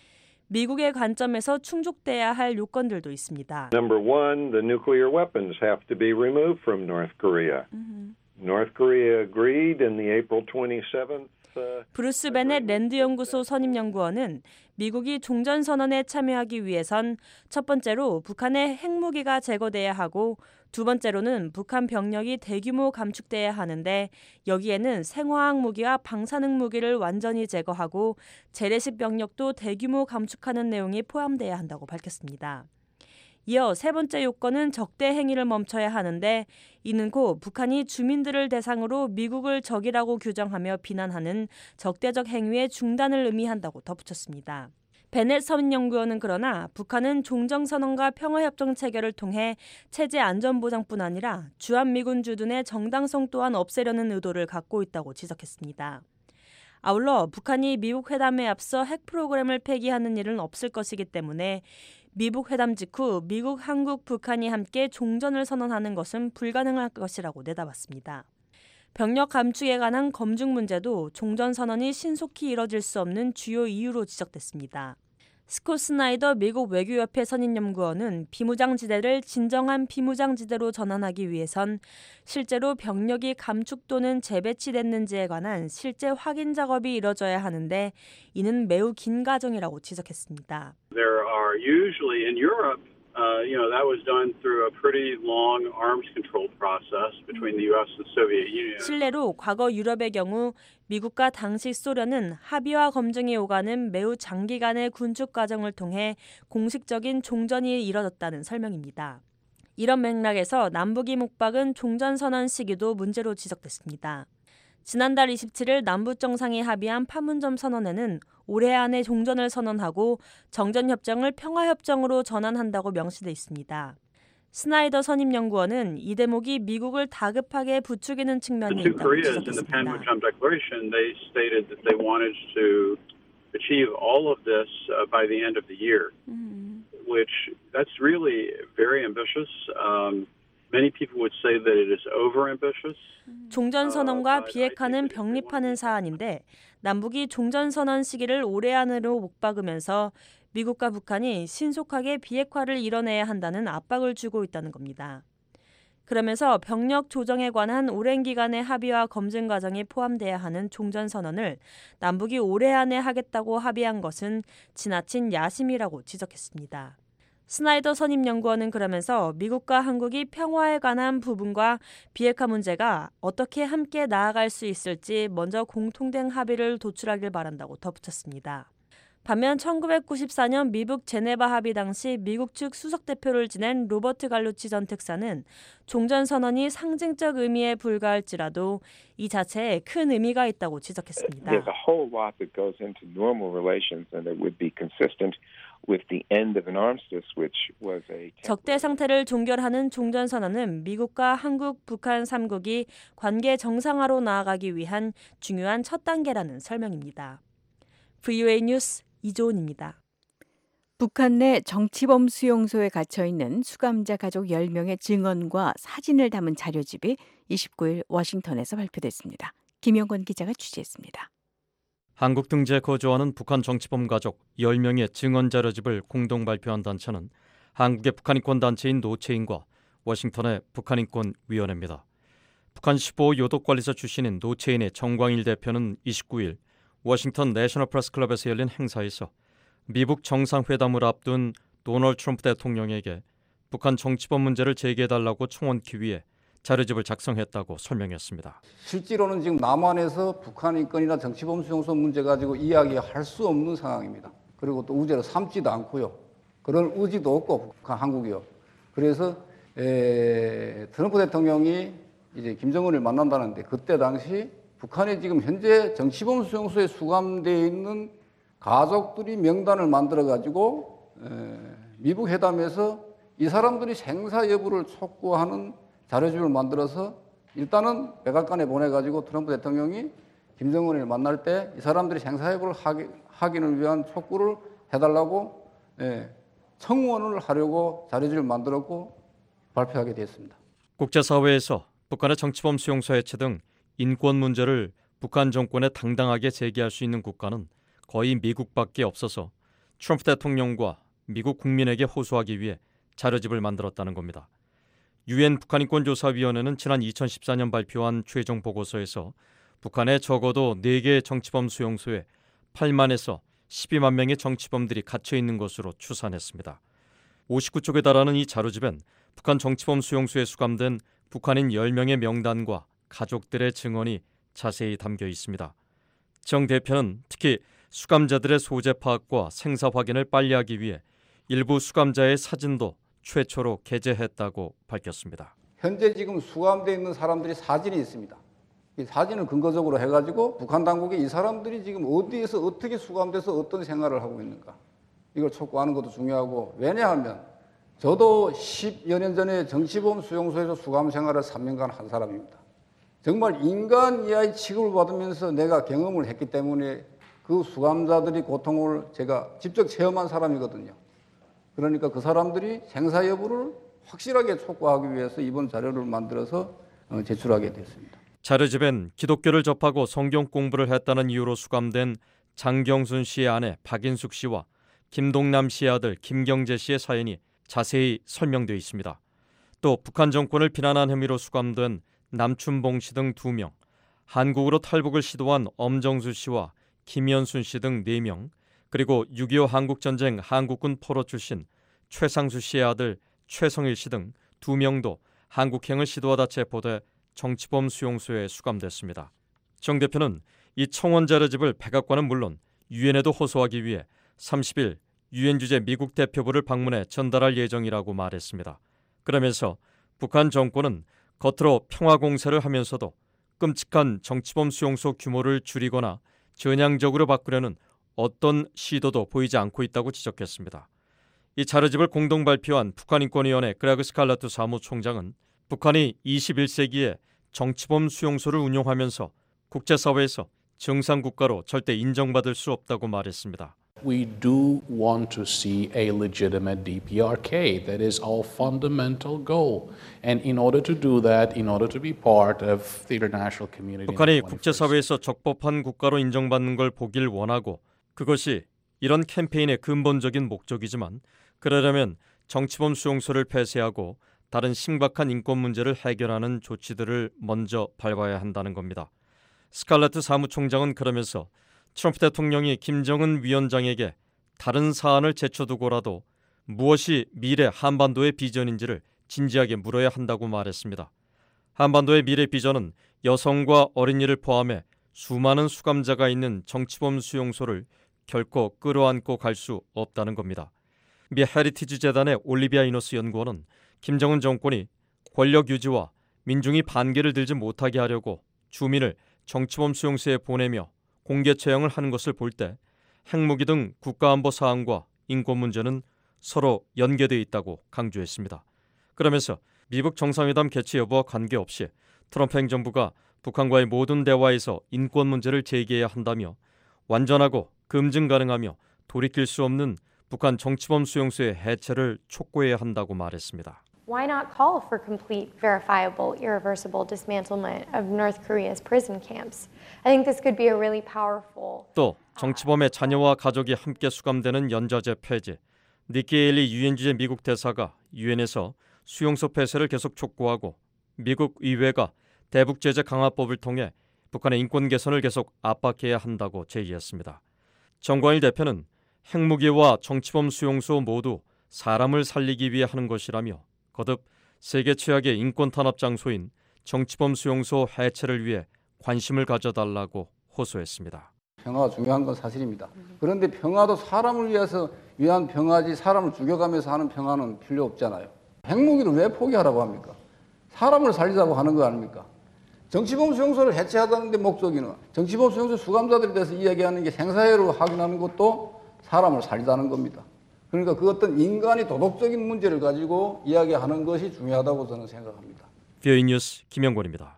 [SPEAKER 7] 미국의 관점에서 충족돼야 할 요건들도 있습니다.
[SPEAKER 16] Number one, the nuclear weapons have to be removed from North Korea. Mm-hmm. North Korea agreed in the April twenty-seventh. Uh,
[SPEAKER 7] 브루스 베넷 랜드 연구소 선임 연구원은 미국이 종전 선언에 참여하기 위해선 첫 번째로 북한의 핵무기가 제거돼야 하고 두 번째로는 북한 병력이 대규모 감축돼야 하는데 여기에는 생화학 무기와 방사능 무기를 완전히 제거하고 재래식 병력도 대규모 감축하는 내용이 포함돼야 한다고 밝혔습니다. 이어 세 번째 요건은 적대 행위를 멈춰야 하는데 이는 곧 북한이 주민들을 대상으로 미국을 적이라고 규정하며 비난하는 적대적 행위의 중단을 의미한다고 덧붙였습니다. 베넷 선임연구원은 그러나 북한은 종전선언과 평화협정 체결을 통해 체제 안전보장뿐 아니라 주한미군 주둔의 정당성 또한 없애려는 의도를 갖고 있다고 지적했습니다. 아울러 북한이 미국 회담에 앞서 핵 프로그램을 폐기하는 일은 없을 것이기 때문에 미북 회담 직후 미국, 한국, 북한이 함께 종전을 선언하는 것은 불가능할 것이라고 내다봤습니다. 병력 감축에 관한 검증 문제도 종전선언이 신속히 이뤄질 수 없는 주요 이유로 지적됐습니다. 스콧 스나이더 미국 외교협회 선임연구원은 비무장지대를 진정한 비무장지대로 전환하기 위해선 실제로 병력이 감축 또는 재배치됐는지에 관한 실제 확인 작업이 이뤄져야 하는데 이는 매우 긴 과정이라고 지적했습니다.
[SPEAKER 10] There are usually in Europe, uh, you know, that was done through a pretty long arms control process between the U S and Soviet Union.
[SPEAKER 7] 실례로 과거 유럽의 경우 미국과 당시 소련은 합의와 검증이 오가는 매우 장기간의 군축 과정을 통해 공식적인 종전이 이뤄졌다는 설명입니다. 이런 맥락에서 남북이 묵박은 종전선언 시기도 문제로 지적됐습니다. 지난달 이십칠 일 남북 정상이 합의한 판문점 선언에는 올해 안에 종전을 선언하고 정전협정을 평화협정으로 전환한다고 명시돼 있습니다. 스나이더 선임연구원은 이 대목이 미국을 다급하게 부추기는 측면이 있다고 지적했습니다.
[SPEAKER 10] Which that's really very ambitious. Um, Many people would say that it is overambitious.
[SPEAKER 7] 종전선언과 비핵화는 병립하는 사안인데 남북이 종전선언 시기를 올해 안으로 못 박으면서 미국과 북한이 신속하게 비핵화를 이뤄내야 한다는 압박을 주고 있다는 겁니다. 그러면서 병력 조정에 관한 오랜 기간의 합의와 검증 과정이 포함돼야 하는 종전선언을 남북이 올해 안에 하겠다고 합의한 것은 지나친 야심이라고 지적했습니다. 스나이더 선임연구원은 그러면서 미국과 한국이 평화에 관한 부분과 비핵화 문제가 어떻게 함께 나아갈 수 있을지 먼저 공통된 합의를 도출하길 바란다고 덧붙였습니다. 반면 천구백구십사 년 미북 제네바 합의 당시 미국 측 수석 대표를 지낸 로버트 갈루치 전 특사는 종전선언이 상징적 의미에 불과할지라도 이 자체에 큰 의미가 있다고 지적했습니다.
[SPEAKER 17] There's a whole lot that goes into normal relations and that would be consistent with the end of an armistice, which was a
[SPEAKER 7] 적대 상태를 종결하는 종전선언은 미국과 한국, 북한 삼 국이 관계 정상화로 나아가기 위한 중요한 첫 단계라는 설명입니다. 브이오에이 뉴스 이조은입니다.
[SPEAKER 6] 북한 내 정치범 수용소에 갇혀 있는 수감자 가족 열 명의 증언과 사진을 담은 자료집이 이십구 일 워싱턴에서 발표됐습니다. 김영건 기자가 취재했습니다.
[SPEAKER 5] 한국 등지에 거주하는 북한 정치범 가족 열 명의 증언 자료집을 공동 발표한 단체는 한국의 북한인권 단체인 노체인과 워싱턴의 북한인권위원회입니다. 북한 십오 호 요독관리소 출신인 노체인의 정광일 대표는 이십구 일 워싱턴 내셔널 프레스 클럽에서 열린 행사에서 미북 정상회담을 앞둔 도널드 트럼프 대통령에게 북한 정치범 문제를 제기해달라고 청원기 위해 자료집을 작성했다고 설명했습니다.
[SPEAKER 18] 실제로는 지금 남한에서 북한 인권이나 정치범 수용소 문제 가지고 이야기할 수 없는 상황입니다. 그리고 또 우제로 삼지도 않고요. 그런 의지도 없고 북한 한국이요. 그래서 에, 트럼프 대통령이 이제 김정은을 만난다는데 그때 당시 북한에 지금 현재 정치범 수용소에 수감되어 있는 가족들이 명단을 만들어 가지고 미북 회담에서 이 사람들이 생사 여부를 촉구하는 자료집을 만들어서 일단은 백악관에 보내가지고 트럼프 대통령이 김정은을 만날 때 이 사람들이 생사 여부를 하기, 확인을 위한 촉구를 해달라고 청원을 하려고 자료집을 만들었고 발표하게 됐습니다.
[SPEAKER 5] 국제사회에서 북한의 정치범 수용소 해체 등 인권 문제를 북한 정권에 당당하게 제기할 수 있는 국가는 거의 미국밖에 없어서 트럼프 대통령과 미국 국민에게 호소하기 위해 자료집을 만들었다는 겁니다. 유엔 북한인권조사위원회는 지난 이천십사 년 발표한 최종 보고서에서 북한에 적어도 네 개의 정치범 수용소에 팔만에서 십이만 명의 정치범들이 갇혀 있는 것으로 추산했습니다. 오십구 쪽에 달하는 이 자료집엔 북한 정치범 수용소에 수감된 북한인 열 명의 명단과 가족들의 증언이 자세히 담겨 있습니다. 정 대표는 특히 수감자들의 소재 파악과 생사 확인을 빨리 하기 위해 일부 수감자의 사진도 최초로 게재했다고 밝혔습니다.
[SPEAKER 18] 현재 지금 수감되어 있는 사람들이 사진이 있습니다. 이 사진을 근거적으로 해가지고 북한 당국이 이 사람들이 지금 어디에서 어떻게 수감돼서 어떤 생활을 하고 있는가 이걸 촉구하는 것도 중요하고 왜냐하면 저도 십여 년 전에 정치범 수용소에서 수감 생활을 삼 년간 한 사람입니다. 정말 인간 이하의 취급을 받으면서 내가 경험을 했기 때문에 그 수감자들이 고통을 제가 직접 체험한 사람이거든요. 그러니까 그 사람들이 생사 여부를 확실하게 촉구하기 위해서 이번 자료를 만들어서 제출하게 됐습니다.
[SPEAKER 5] 자료집엔 기독교를 접하고 성경 공부를 했다는 이유로 수감된 장경순 씨의 아내 박인숙 씨와 김동남 씨의 아들 김경재 씨의 사연이 자세히 설명되어 있습니다. 또 북한 정권을 비난한 혐의로 수감된 남춘봉 씨 등 두 명, 한국으로 탈북을 시도한 엄정수 씨와 김현순 씨 등 네 명, 그리고 육이오 한국전쟁 한국군 포로 출신 최상수 씨의 아들 최성일 씨 등 두 명도 한국행을 시도하다 체포돼 정치범 수용소에 수감됐습니다. 정 대표는 이 청원 자료집을 백악관은 물론 유엔에도 호소하기 위해 삼십 일 유엔 주재 미국 대표부를 방문해 전달할 예정이라고 말했습니다. 그러면서 북한 정권은 겉으로 평화 공세를 하면서도 끔찍한 정치범 수용소 규모를 줄이거나 전향적으로 바꾸려는 어떤 시도도 보이지 않고 있다고 지적했습니다. 이 자료집을 공동 발표한 북한인권위원회 그레그 스칼라트 사무총장은 북한이 이십일 세기에 정치범 수용소를 운용하면서 국제사회에서 정상국가로 절대 인정받을 수 없다고 말했습니다.
[SPEAKER 19] We do want to see a legitimate D P R K. That is our fundamental goal. And in order to do that, in order to be part of the international community.
[SPEAKER 5] 북한이 국제사회에서 적법한 국가로 인정받는 걸 보길 원하고 그것이 이런 캠페인의 근본적인 목적이지만 그러려면 정치범 수용소를 폐쇄하고 다른 심각한 인권 문제를 해결하는 조치들을 먼저 밟아야 한다는 겁니다. 스칼레트 사무총장은 그러면서 트럼프 대통령이 김정은 위원장에게 다른 사안을 제쳐두고라도 무엇이 미래 한반도의 비전인지를 진지하게 물어야 한다고 말했습니다. 한반도의 미래 비전은 여성과 어린이를 포함해 수많은 수감자가 있는 정치범 수용소를 결코 끌어안고 갈 수 없다는 겁니다. 미 헤리티지 재단의 올리비아 이너스 연구원은 김정은 정권이 권력 유지와 민중이 반기를 들지 못하게 하려고 주민을 정치범 수용소에 보내며 공개 처형을 하는 것을 볼 때 핵무기 등 국가안보 사안과 인권 문제는 서로 연계되어 있다고 강조했습니다. 그러면서 미북 정상회담 개최 여부와 관계없이 트럼프 행정부가 북한과의 모든 대화에서 인권 문제를 제기해야 한다며 완전하고 금증 가능하며 돌이킬 수 없는 북한 정치범 수용소의 해체를 촉구해야 한다고 말했습니다.
[SPEAKER 20] Why not call for complete, verifiable, irreversible dismantlement of North Korea's prison camps? I think this could be a really powerful.
[SPEAKER 5] 또 정치범의 자녀와 가족이 함께 수감되는 연좌제 폐지, 니키 헤일리 유엔 주재 미국 대사가 유엔에서 수용소 폐쇄를 계속 촉구하고 미국 의회가 대북 제재 강화법을 통해 북한의 인권 개선을 계속 압박해야 한다고 제의했습니다. 정광일 대표는 핵무기와 정치범 수용소 모두 사람을 살리기 위해 하는 것이라며 거듭 세계 최악의 인권 탄압 장소인 정치범 수용소 해체를 위해 관심을 가져달라고 호소했습니다.
[SPEAKER 18] 평화가 중요한 건 사실입니다. 그런데 평화도 사람을 위해서 위한 평화지 사람을 죽여가면서 하는 평화는 필요 없잖아요. 핵무기를 왜 포기하라고 합니까? 사람을 살리자고 하는 거 아닙니까? 정치범 수용소를 해체하다는 데 목적이는 정치범 수용소 수감자들에 대해서 이야기하는 게 생사회로 확인하는 것도 사람을 살리자는 겁니다. 그러니까 그 어떤 인간이 도덕적인 문제를 가지고 이야기하는 것이 중요하다고 저는 생각합니다.
[SPEAKER 5] 비오이 뉴스 김영권입니다.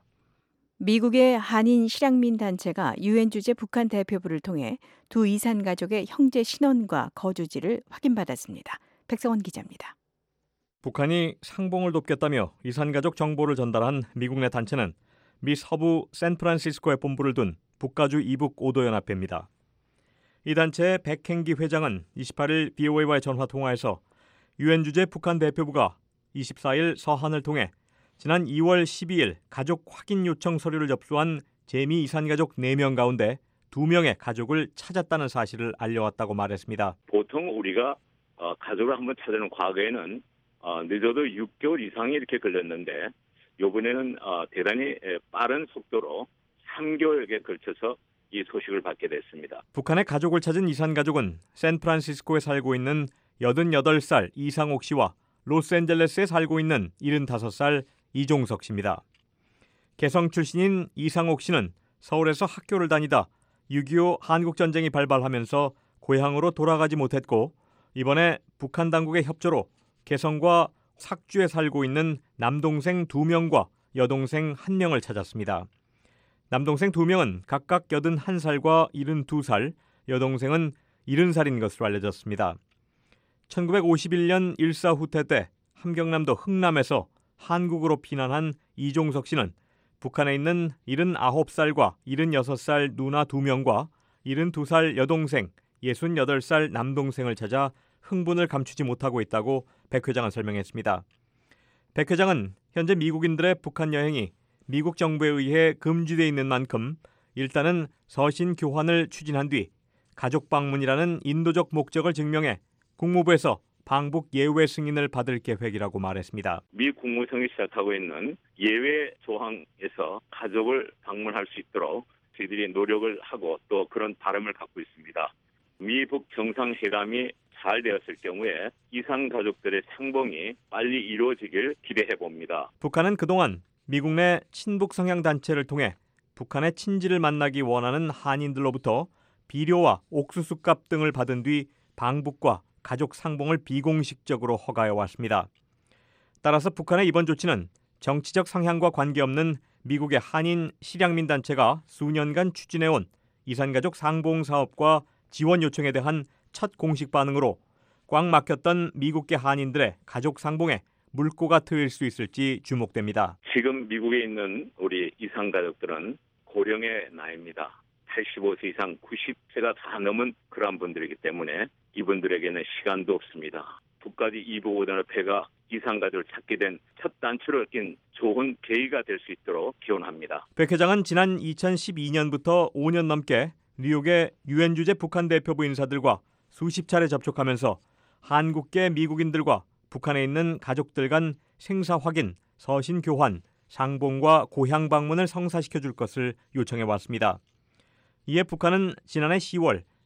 [SPEAKER 6] 미국의 한인 실향민 단체가 유엔 주재 북한 대표부를 통해 두 이산 가족의 형제 신원과 거주지를 확인받았습니다. 백성원 기자입니다.
[SPEAKER 21] 북한이 상봉을 돕겠다며 이산가족 정보를 전달한 미국 내 단체는 미 서부 샌프란시스코에 본부를 둔 북가주 이북 오도연합회입니다. 이 단체의 백행기 회장은 이십팔일 비오에이와의 전화통화에서 유엔 주재 북한 대표부가 이십사일 서한을 통해 지난 이월 십이일 가족 확인 요청 서류를 접수한 재미 이산가족 네 명 가운데 두 명의 가족을 찾았다는 사실을 알려왔다고 말했습니다.
[SPEAKER 22] 보통 우리가 어, 가족을 한번 찾아내는 과거에는 어, 늦어도 육 개월 이상이 이렇게 걸렸는데 이번에는 어, 대단히 빠른 속도로 삼 개월에 걸쳐서 이 소식을 받게 됐습니다.
[SPEAKER 21] 북한의 가족을 찾은 이산가족은 샌프란시스코에 살고 있는 여든여덟 살 이상옥 씨와 로스앤젤레스에 살고 있는 일흔다섯 살 이종석 씨입니다. 개성 출신인 이상옥 씨는 서울에서 학교를 다니다 육이오 한국전쟁이 발발하면서 고향으로 돌아가지 못했고 이번에 북한 당국의 협조로 개성과 삭주에 살고 있는 남동생 두 명과 여동생 한 명을 찾았습니다. 남동생 두 명은 각각 여든한 살과 일흔두 살, 여동생은 일흔 살인 것으로 알려졌습니다. 천구백오십일년 일사후퇴 때 함경남도 흥남에서 한국으로 피난한 이종석 씨는 북한에 있는 일흔아홉 살과 일흔여섯 살 누나 두 명과 일흔두 살 여동생, 예순여덟 살 남동생을 찾아 흥분을 감추지 못하고 있다고 백 회장은 설명했습니다. 백 회장은 현재 미국인들의 북한 여행이 미국 정부에 의해 금지되어 있는 만큼 일단은 서신 교환을 추진한 뒤 가족 방문이라는 인도적 목적을 증명해 국무부에서 방북 예외 승인을 받을 계획이라고 말했습니다.
[SPEAKER 22] 미 국무성이 시작하고 있는 예외 조항에서 가족을 방문할 수 있도록 저희들이 노력을 하고 또 그런 바람을 갖고 있습니다. 미북 정상회담이 잘 되었을 경우에 이산 가족들의 상봉이 빨리 이루어지길 기대해 봅니다.
[SPEAKER 21] 북한은 그동안 미국 내 친북 성향 단체를 통해 북한의 친지를 만나기 원하는 한인들로부터 비료와 옥수수값 등을 받은 뒤 방북과 가족 상봉을 비공식적으로 허가해 왔습니다. 따라서 북한의 이번 조치는 정치적 성향과 관계없는 미국의 한인 실향민 단체가 수년간 추진해온 이산가족 상봉 사업과 지원 요청에 대한 첫 공식 반응으로 꽉 막혔던 미국계 한인들의 가족 상봉에 물꼬가 트일 수 있을지 주목됩니다.
[SPEAKER 22] 지금 미국에 있는 우리 이산 가족들은 고령의 나이입니다. 팔십오 세 이상 구십 세가 다 넘은 그런 분들이기 때문에 이분들에게는 시간도 없습니다. 북까지 이북 오도연합회가 이산 가족을 찾게 된 첫 단추를 낀 좋은 계기가 될 수 있도록 기원합니다.
[SPEAKER 21] 백 회장은 지난 이천십이년부터 오 년 넘게 뉴욕의 유엔 주재 북한 대표부 인사들과 수십 차례 접촉하면서 한국계 미국인들과 북한에 있는 가족들 간 생사 확인, 서신 교환, 상봉과 고향 방문을 성사시켜 줄 것을 요청해 왔습니다. 이에 북한은 지난해 시월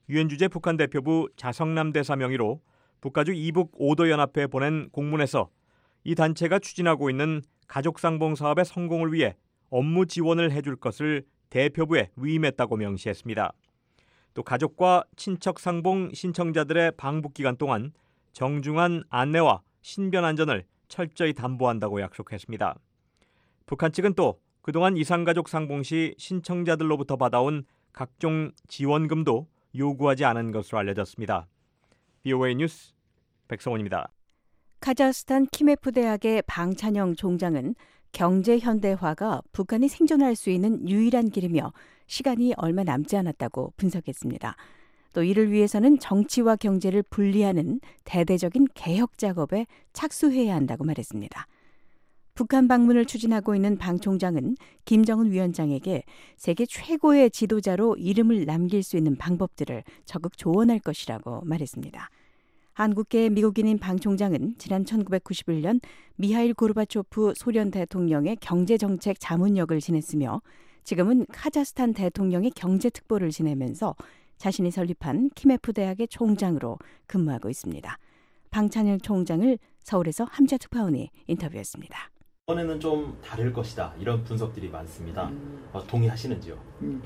[SPEAKER 21] 유엔 주재 북한 대표부 자성남 대사 명의로 북가주 이북 오 도 연합회에 보낸 공문에서 이 단체가 추진하고 있는 가족상봉 사업의 성공을 위해 업무 지원을 해줄 것을 대표부에 위임했다고 명시했습니다. 또 가족과 친척 상봉 신청자들의 방북 기간 동안 정중한 안내와 신변 안전을 철저히 담보한다고 약속했습니다. 북한 측은 또 그동안 이산가족 상봉 시 신청자들로부터 받아온 각종 지원금도 요구하지 않은 것으로 알려졌습니다. 비오에이 뉴스 백성원입니다.
[SPEAKER 6] 카자흐스탄 키메프 대학의 방찬영 총장은 경제 현대화가 북한이 생존할 수 있는 유일한 길이며 시간이 얼마 남지 않았다고 분석했습니다. 또 이를 위해서는 정치와 경제를 분리하는 대대적인 개혁 작업에 착수해야 한다고 말했습니다. 북한 방문을 추진하고 있는 방 총장은 김정은 위원장에게 세계 최고의 지도자로 이름을 남길 수 있는 방법들을 적극 조언할 것이라고 말했습니다. 한국계 미국인인 방 총장은 지난 천구백구십일 년 미하일 고르바초프 소련 대통령의 경제정책 자문역을 지냈으며 지금은 카자흐스탄 대통령의 경제특보를 지내면서 자신이 설립한 키메프 대학의 총장으로 근무하고 있습니다. 방찬영 총장을 서울에서 함자 특파원이 인터뷰했습니다.
[SPEAKER 1] 이번에는 좀 다를 것이다 이런 분석들이 많습니다. 음. 어, 동의하시는지요?
[SPEAKER 3] 음.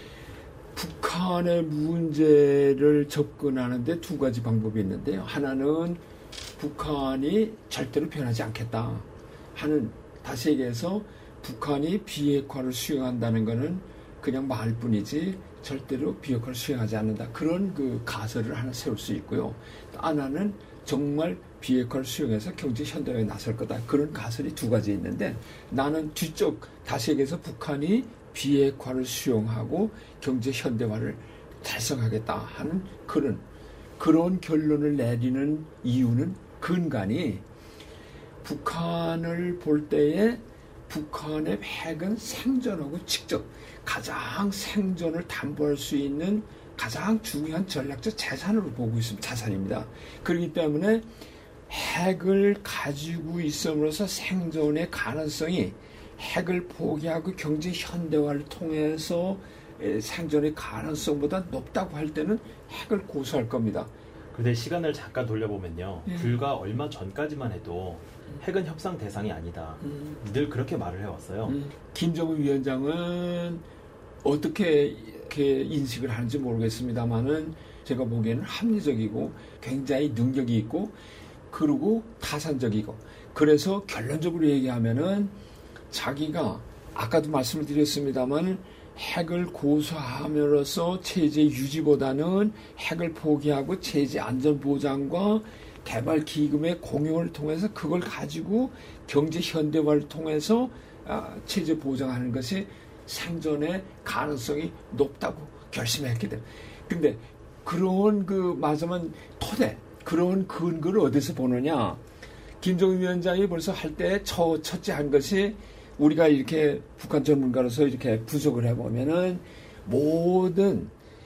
[SPEAKER 3] 북한의 문제를 접근하는데 두 가지 방법이 있는데요. 하나는 북한이 절대로 변하지 않겠다 하는, 다시 얘기해서 북한이 비핵화를 수용한다는 것은 그냥 말뿐이지 절대로 비핵화를 수용하지 않는다. 그런 그 가설을 하나 세울 수 있고요. 하나는 정말 비핵화를 수용해서 경제 현대화에 나설 거다. 그런 가설이 두 가지 있는데 나는 뒤쪽, 다시 얘기해서 북한이 비핵화를 수용하고 경제 현대화를 달성하겠다 하는 그런 그런 결론을 내리는 이유는 근간이 북한을 볼 때에 북한의 핵은 생존하고 직접 가장 생존을 담보할 수 있는 가장 중요한 전략적 재산으로 보고 있습니다. 자산입니다. 그렇기 때문에 핵을 가지고 있음으로써 생존의 가능성이 핵을 포기하고 경제 현대화를 통해서 생존의 가능성보다 높다고 할 때는 핵을 고수할 겁니다.
[SPEAKER 1] 그런데 시간을 잠깐 돌려보면요.
[SPEAKER 3] 예.
[SPEAKER 1] 불과 얼마 전까지만 해도 핵은 협상 대상이 아니다.
[SPEAKER 3] 음.
[SPEAKER 1] 늘 그렇게 말을 해왔어요.
[SPEAKER 3] 음. 김정은 위원장은 어떻게 이렇게 인식을 하는지 모르겠습니다만은 제가 보기에는 합리적이고 굉장히 능력이 있고 그리고 타산적이고, 그래서 결론적으로 얘기하면은 자기가 아까도 말씀을 드렸습니다만 핵을 고수함으로써 체제 유지보다는 핵을 포기하고 체제 안전보장과 개발 기금의 공용을 통해서 그걸 가지고 경제 현대화를 통해서 체제 보장하는 것이 생존의 가능성이 높다고 결심했기 때문에. 근데 그런 그 말하자면 토대, 그런 근거를 어디서 보느냐? 김정은 위원장이 벌써 할 때 첫째 한 것이, 우리가 이렇게 북한 전문가로서 이렇게 분석을 해보면은 모든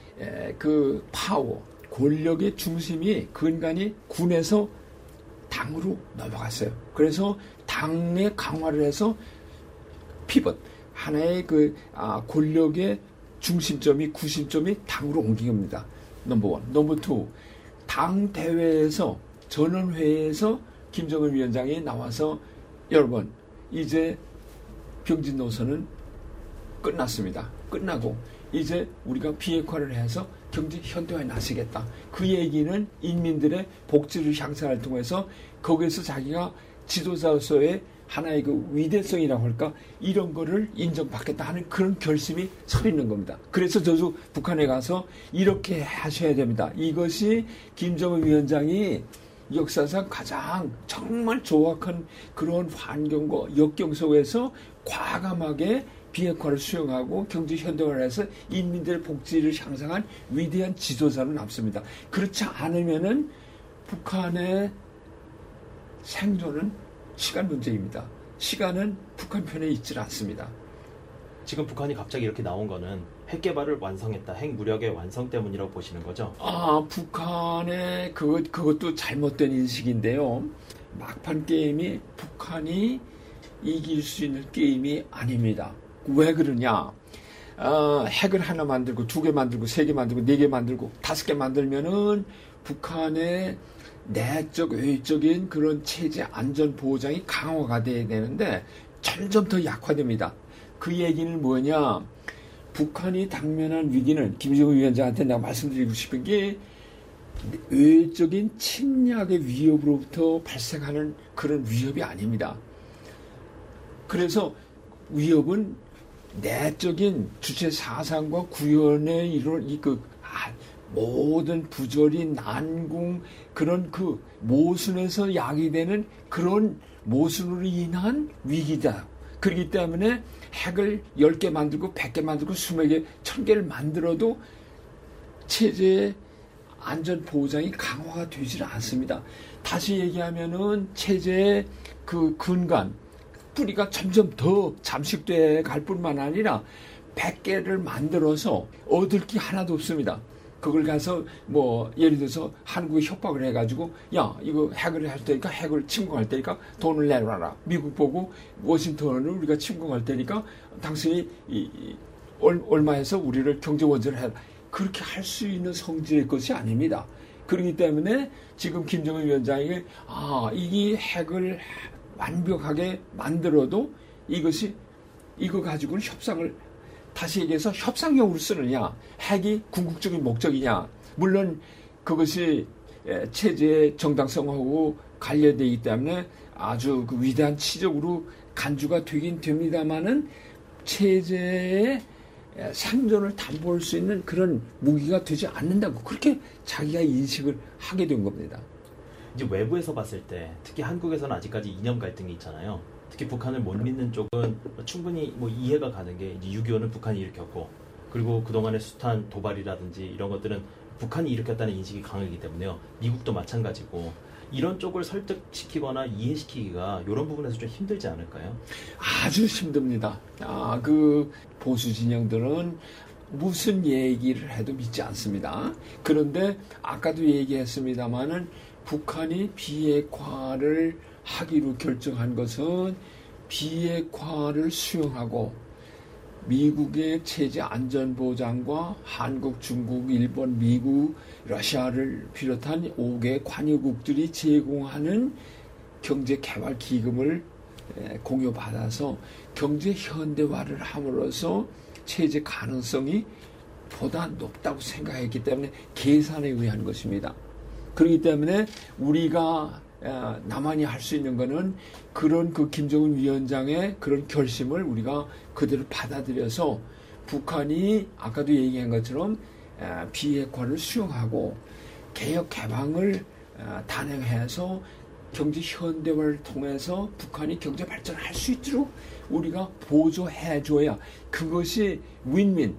[SPEAKER 3] 그 파워, 권력의 중심이 근간이 군에서 당으로 넘어갔어요. 그래서 당의 강화를 해서 피벗, 하나의 그 아, 권력의 중심점이, 구심점이 당으로 옮긴 겁니다. 넘버 원. 넘버 투, 당 대회에서, 전원회의에서 김정은 위원장이 나와서 여러분 이제 병진 노선은 끝났습니다. 끝나고 이제 우리가 비핵화를 해서 경제 현대화에 나서겠다. 그 얘기는 인민들의 복지를 향상을 통해서 거기에서 자기가 지도자로서의 하나의 그 위대성이라고 할까, 이런 거를 인정받겠다 하는 그런 결심이 서 있는 겁니다. 그래서 저도 북한에 가서 이렇게 하셔야 됩니다. 이것이 김정은 위원장이 역사상 가장 정말 조악한 그런 환경과 역경 속에서 과감하게 비핵화를 수용하고 경제 현대화를 해서 인민들의 복지를 향상한 위대한 지도자로 남습니다. 그렇지 않으면은 북한의 생존은 시간 문제입니다. 시간은 북한 편에 있질 않습니다.
[SPEAKER 1] 지금 북한이 갑자기 이렇게 나온 거는 핵 개발을 완성했다, 핵 무력의 완성 때문이라고 보시는 거죠?
[SPEAKER 3] 아, 북한의 그것, 그것도 잘못된 인식인데요. 막판 게임이 북한이 이길 수 있는 게임이 아닙니다. 왜 그러냐? 어, 핵을 하나 만들고 두 개 만들고 세 개 만들고 네 개 만들고 다섯 개 만들면은 북한의 내적 외적인 그런 체제 안전 보장이 강화가 돼야 되는데 점점 더 약화됩니다. 그 얘기는 뭐냐? 북한이 당면한 위기는 김정은 위원장한테 내가 말씀드리고 싶은 게 외적인 침략의 위협으로부터 발생하는 그런 위협이 아닙니다. 그래서 위협은 내적인 주체 사상과 구현의 이런 이그 아, 모든 부조리, 난궁 그런 그 모순에서 야기되는 그런 모순으로 인한 위기다. 그렇기 때문에 핵을 열 개 만들고 백 개 만들고 이십 개, 천 개를 만들어도 체제의 안전 보장이 강화가 되질 않습니다. 다시 얘기하면은 체제의 그 근간, 뿌리가 점점 더 잠식돼 갈 뿐만 아니라 백 개를 만들어서 얻을 게 하나도 없습니다. 그걸 가서 뭐 예를 들어서 한국에 협박을 해가지고 야 이거 핵을 할 테니까 핵을 침공할 테니까 돈을 내놔라. 미국 보고 워싱턴을 우리가 침공할 테니까 당신이 이, 이, 얼, 얼마에서 우리를 경제 원전을 해라. 그렇게 할 수 있는 성질의 것이 아닙니다. 그렇기 때문에 지금 김정은 위원장이 아 이게 핵을 완벽하게 만들어도 이것이 이거 가지고는 협상을 다시 얘기해서 협상용으로 쓰느냐 핵이 궁극적인 목적이냐 물론 그것이 체제의 정당성하고 관련되기 때문에 아주 그 위대한 치적으로 간주가 되긴 됩니다만은 체제의 생존을 담보할 수 있는 그런 무기가 되지 않는다고 그렇게 자기가 인식을 하게 된 겁니다.
[SPEAKER 1] 이제 외부에서 봤을 때 특히 한국에서는 아직까지 이념 갈등이 있잖아요. 특히 북한을 못 믿는 쪽은 충분히 뭐 이해가 가는 게 이제 육이오는 북한이 일으켰고 그리고 그동안의 숱한 도발이라든지 이런 것들은 북한이 일으켰다는 인식이 강하기 때문에요. 미국도 마찬가지고 이런 쪽을 설득시키거나 이해시키기가 이런 부분에서 좀 힘들지 않을까요?
[SPEAKER 3] 아주 힘듭니다. 아, 그 보수 진영들은 무슨 얘기를 해도 믿지 않습니다. 그런데 아까도 얘기했습니다마는 북한이 비핵화를 하기로 결정한 것은 비핵화를 수용하고 미국의 체제 안전보장과 한국, 중국, 일본, 미국, 러시아를 비롯한 오 개 관여국들이 제공하는 경제개발기금을 공유받아서 경제 현대화를 함으로써 체제 가능성이 보다 높다고 생각했기 때문에 계산에 의한 것입니다. 그렇기 때문에 우리가 나만이 할 수 있는 거는 그런 그 김정은 위원장의 그런 결심을 우리가 그대로 받아들여서 북한이 아까도 얘기한 것처럼 비핵화를 수용하고 개혁 개방을 단행해서 경제 현대화를 통해서 북한이 경제 발전을 할 수 있도록 우리가 보조해줘야 그것이 윈윈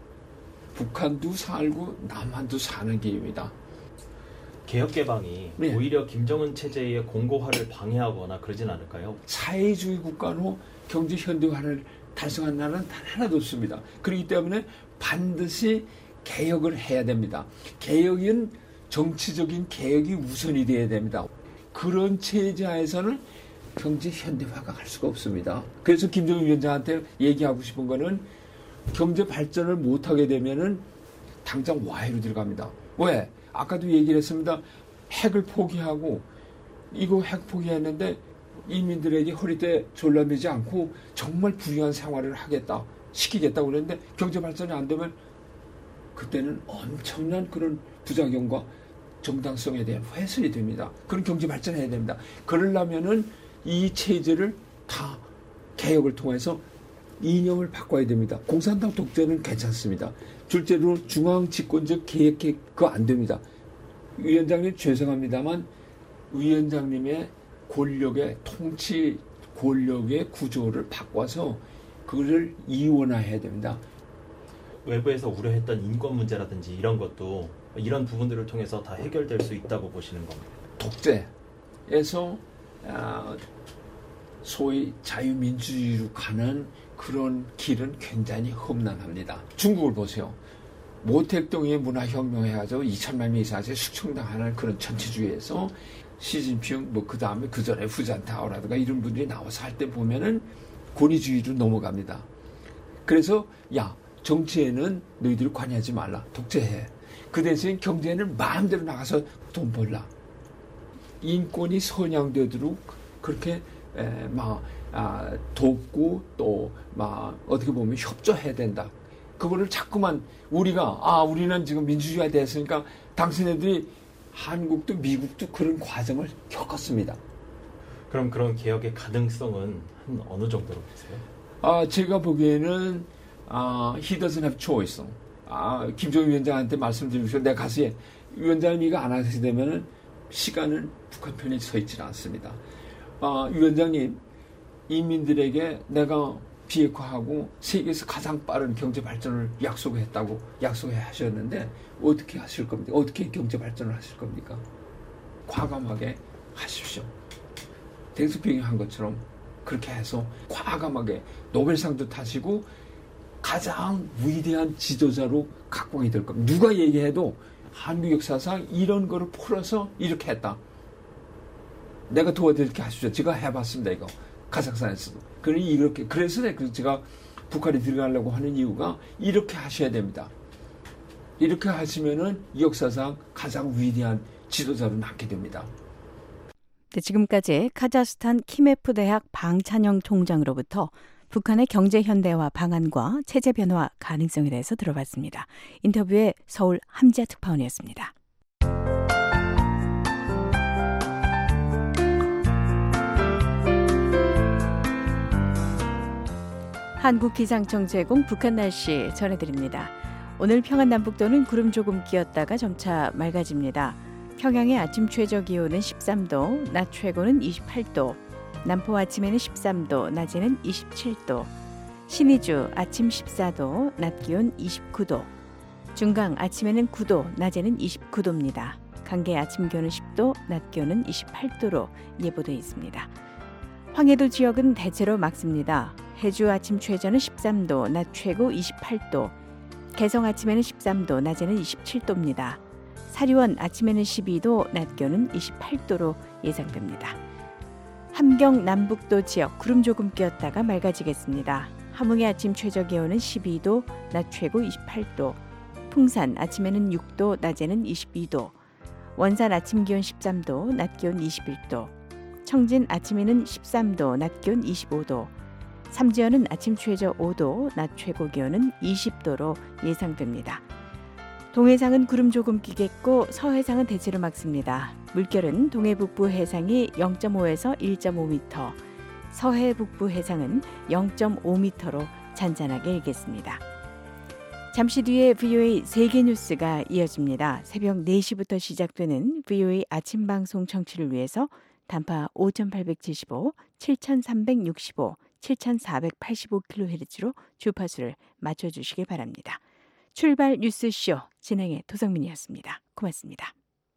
[SPEAKER 3] 북한도 살고 남한도 사는 길입니다.
[SPEAKER 1] 개혁 개방이 네. 오히려 김정은 체제의 공고화를 방해하거나 그러진 않을까요?
[SPEAKER 3] 사회주의 국가로 경제 현대화를 달성한 나라는 단 하나도 없습니다. 그렇기 때문에 반드시 개혁을 해야 됩니다. 개혁은 정치적인 개혁이 우선이 돼야 됩니다. 그런 체제하에서는 경제 현대화가 갈 수가 없습니다. 그래서 김정은 위원장한테 얘기하고 싶은 거는 경제 발전을 못하게 되면은 당장 와해로 들어갑니다. 왜? 아까도 얘기를 했습니다. 핵을 포기하고 이거 핵 포기했는데 인민들에게 허리띠에 졸라매지 않고 정말 부유한 생활을 하겠다, 시키겠다고 그랬는데 경제 발전이 안 되면 그때는 엄청난 그런 부작용과 정당성에 대한 훼손이 됩니다. 그런 경제 발전해야 됩니다. 그러려면은 이 체제를 다 개혁을 통해서 이념을 바꿔야 됩니다. 공산당 독재는 괜찮습니다. 둘째로 중앙 집권적 계획 그거 안 됩니다. 위원장님 죄송합니다만 위원장님의 권력의 통치 권력의 구조를 바꿔서 그거를 이원화해야 됩니다.
[SPEAKER 1] 외부에서 우려했던 인권 문제라든지 이런 것도 이런 부분들을 통해서 다 해결될 수 있다고 보시는 겁니다.
[SPEAKER 3] 독재에서 소위 자유민주주의로 가는 그런 길은 굉장히 험난합니다. 중국을 보세요. 모택동의 문화혁명 해가지고 이천만 명 이상의 숙청당하는 그런 전체주의에서 시진핑 뭐 그 다음에 그 전에 후잔타오라든가 이런 분들이 나와서 할 때 보면은 권위주의로 넘어갑니다. 그래서 야 정치에는 너희들이 관여하지 말라. 독재해. 그 대신 경제는 마음대로 나가서 돈 벌라. 인권이 선양되도록 그렇게 에, 막 아, 돕고 또 막 어떻게 보면 협조해야 된다. 그거를 자꾸만 우리가 아 우리는 지금 민주주의가 됐으니까 당신네들이 한국도 미국도 그런 과정을 겪었습니다.
[SPEAKER 1] 그럼 그런 개혁의 가능성은 한 어느 정도로 보세요?
[SPEAKER 3] 아 제가 보기에는 아 he doesn't have choice. 아 김정일 위원장한테 말씀드리면서 내가 가서 위원장님 이거 안 하게 되면은 시간은 북한 편에 서 있지 않습니다. 아 위원장님 인민들에게 내가 비핵화하고 세계에서 가장 빠른 경제 발전을 약속했다고 약속해 하셨는데 어떻게 하실 겁니까? 어떻게 경제 발전을 하실 겁니까? 과감하게 하십시오. 댕스핑이 한 것처럼 그렇게 해서 과감하게 노벨상도 타시고 가장 위대한 지도자로 각광이 될 겁니다. 누가 얘기해도 한국 역사상 이런 거를 풀어서 이렇게 했다. 내가 도와드릴게 하십시오. 제가 해봤습니다. 이거 카자흐스탄에서도. 그러니 이렇게 그래서 제가 북한에 들어가려고 하는 이유가 이렇게 하셔야 됩니다. 이렇게 하시면은 역사상 가장 위대한 지도자로 남게 됩니다.
[SPEAKER 6] 네, 지금까지 카자흐스탄 키메프 대학 방찬영 총장으로부터 북한의 경제 현대화 방안과 체제 변화 가능성에 대해서 들어봤습니다. 인터뷰에 서울 함지아 특파원이었습니다. 한국기상청 제공 북한 날씨 전해드립니다. 오늘 평안남북도는 구름 조금 끼었다가 점차 맑아집니다. 평양의 아침 최저 기온은 십삼 도, 낮 최고는 이십팔 도, 남포 아침에는 십삼 도, 낮에는 이십칠 도, 신의주 아침 십사 도, 낮 기온 이십구 도, 중강 아침에는 구 도, 낮에는 이십구 도입니다. 강계 아침 기온은 십 도, 낮 기온은 이십팔 도로 예보돼 있습니다. 황해도 지역은 대체로 맑습니다. 해주 아침 최저는 십삼 도, 낮 최고 이십팔 도, 개성 아침에는 십삼 도, 낮에는 이십칠 도입니다. 사리원 아침에는 십이 도, 낮 기온은 이십팔 도로 예상됩니다. 함경 남북도 지역 구름 조금 끼었다가 맑아지겠습니다. 함흥의 아침 최저 기온은 십이 도, 낮 최고 이십팔 도, 풍산 아침에는 육 도, 낮에는 이십이 도, 원산 아침 기온 십삼 도, 낮 기온 이십일 도, 청진 아침에는 십삼 도, 낮 기온 이십오 도, 삼지연은 아침 최저 오 도, 낮 최고 기온은 이십 도로 예상됩니다. 동해상은 구름 조금 끼겠고 서해상은 대체로 맑습니다. 물결은 동해 북부 해상이 영 점 오에서 일 점 오 미터, 서해 북부 해상은 영 점 오 미터로 잔잔하게 일겠습니다. 잠시 뒤에 브이오에이 세계 뉴스가 이어집니다. 새벽 네 시부터 시작되는 브이오에이 아침 방송 청취를 위해서 단파 오천팔백칠십오, 칠천삼백육십오, 칠천사백팔십오 킬로헤르츠로 주파수를 맞춰주시기 바랍니다. 출발 뉴스쇼 진행의 도성민이었습니다. 고맙습니다.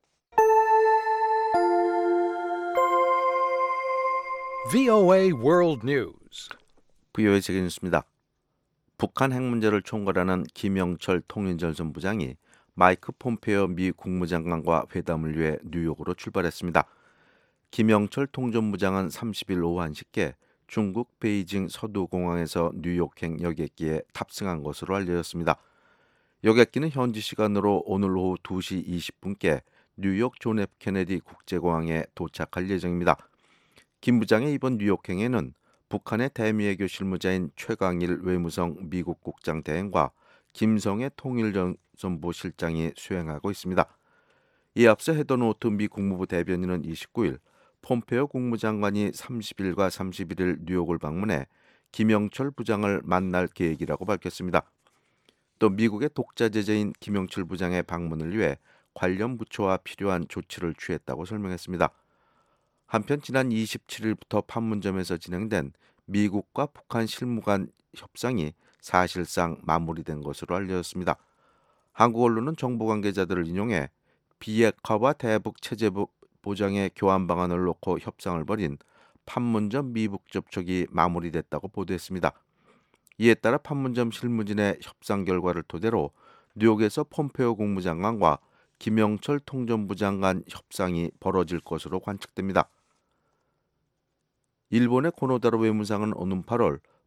[SPEAKER 2] 브이오에이 World News.
[SPEAKER 4] 브이오에이 세계 뉴스입니다. 북한 핵 문제를 총괄하는 김영철 통일전선 부장이 마이크 폼페이오 미 국무장관과 회담을 위해 뉴욕으로 출발했습니다. 김영철 통전부장은 삼십 일 오후 한 시께 중국 베이징 서두공항에서 뉴욕행 여객기에 탑승한 것으로 알려졌습니다. 여객기는 현지 시간으로 오늘 오후 두 시 이십 분께 뉴욕 존 에프 케네디 국제공항에 도착할 예정입니다. 김 부장의 이번 뉴욕행에는 북한의 대미외교 실무자인 최강일 외무성 미국 국장 대행과 김성애 통일전선부 실장이 수행하고 있습니다. 이에 앞서 헤더노트 미 국무부 대변인은 이십구 일 폼페이오 국무장관이 삼십 일과 삼십일 일 뉴욕을 방문해 김영철 부장을 만날 계획이라고 밝혔습니다. 또 미국의 독자 제재인 김영철 부장의 방문을 위해 관련 부처와 필요한 조치를 취했다고 설명했습니다. 한편 지난 이십칠 일부터 판문점에서 진행된 미국과 북한 실무간 협상이 사실상 마무리된 것으로 알려졌습니다. 한국 언론은 정부 관계자들을 인용해 비핵화와 대북 체제 보장의 교환 방안을 놓고 협상을 벌인 판문점 미북 접촉이 마무리됐다고 보도했습니다. 이에 따라 판문점 실무진의 협상 결과를 토대로 뉴욕에서 폼페이오 국무장관과 김영철 통전부 장관 협상이 벌어질 것으로 관측됩니다. 일본의 고노다로 외무상은 오는 팔월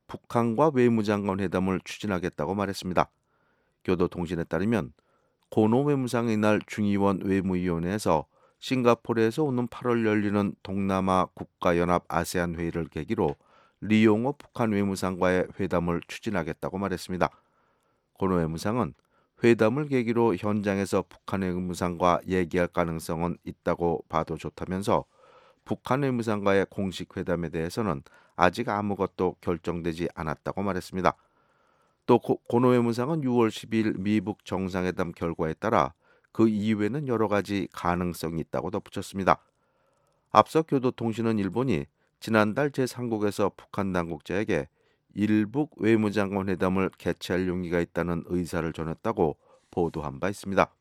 [SPEAKER 4] 북한과 외무장관 회담을 추진하겠다고 말했습니다. 교도통신에 따르면 고노 외무상이 이날 중의원 외무위원회에서 싱가포르에서 오는 팔월 열리는 동남아 국가연합 아세안 회의를 계기로 리용호 북한 외무상과의 회담을 추진하겠다고 말했습니다. 고노 외무상은 회담을 계기로 현장에서 북한 외무상과 얘기할 가능성은 있다고 봐도 좋다면서 북한 외무상과의 공식 회담에 대해서는 아직 아무것도 결정되지 않았다고 말했습니다. 또 고노 외무상은 유월 십이일 미북 정상회담 결과에 따라 그 이후에는 여러 가지 가능성이 있다고 덧붙였습니다. 앞서 교도통신은 일본이 지난달 제삼 국에서 북한 당국자에게 일북 외무장관 회담을 개최할 용의가 있다는 의사를 전했다고 보도한 바 있습니다.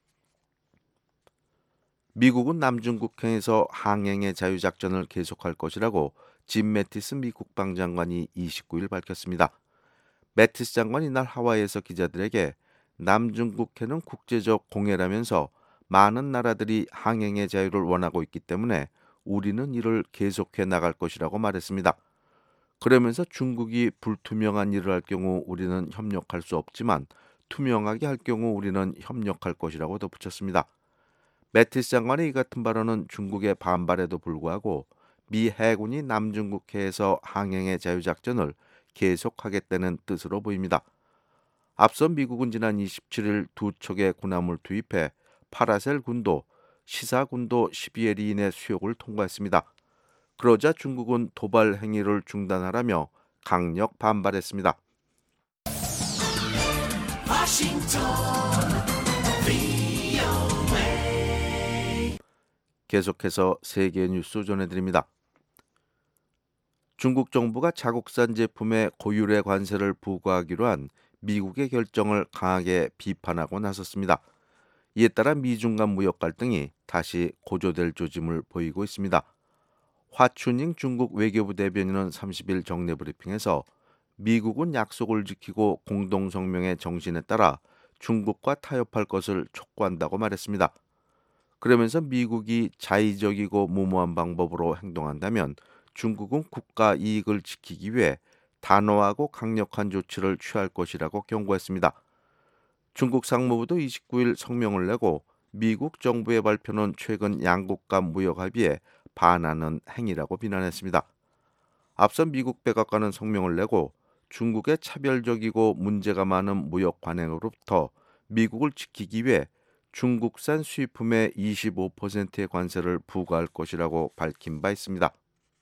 [SPEAKER 4] 미국은 남중국해에서 항행의 자유작전을 계속할 것이라고 짐 매티스 미 국방장관이 이십구일 밝혔습니다. 매티스 장관이 이날 하와이에서 기자들에게 남중국해는 국제적 공해라면서 많은 나라들이 항행의 자유를 원하고 있기 때문에 우리는 이를 계속해 나갈 것이라고 말했습니다. 그러면서 중국이 불투명한 일을 할 경우 우리는 협력할 수 없지만 투명하게 할 경우 우리는 협력할 것이라고 덧붙였습니다. 매티스 장관의 이 같은 발언은 중국의 반발에도 불구하고 미 해군이 남중국해에서 항행의 자유작전을 계속하겠다는 뜻으로 보입니다. 앞서 미국은 지난 이십칠일 두 척의 군함을 투입해 파라셀 군도, 시사 군도 십이 회 이내 수역을 통과했습니다. 그러자 중국은 도발 행위를 중단하라며 강력 반발했습니다.
[SPEAKER 9] 워싱턴 브이오에이
[SPEAKER 4] 계속해서 세계 뉴스 전해드립니다. 중국 정부가 자국산 제품에 고율의 관세를 부과하기로 한 미국의 결정을 강하게 비판하고 나섰습니다. 이에 따라 미중 간 무역 갈등이 다시 고조될 조짐을 보이고 있습니다. 화춘잉 중국 외교부 대변인은 삼십일 정례 브리핑에서 미국은 약속을 지키고 공동성명의 정신에 따라 중국과 타협할 것을 촉구한다고 말했습니다. 그러면서 미국이 자의적이고 무모한 방법으로 행동한다면 중국은 국가 이익을 지키기 위해 단호하고 강력한 조치를 취할 것이라고 경고했습니다. 중국 상무부도 이십구일 성명을 내고 미국 정부의 발표는 최근 양국 간 무역 합의에 반하는 행위라고 비난했습니다. 앞서 미국 백악관은 성명을 내고 중국의 차별적이고 문제가 많은 무역 관행으로부터 미국을 지키기 위해 중국산 수입품에 이십오 퍼센트의 관세를 부과할 것이라고 밝힌 바 있습니다.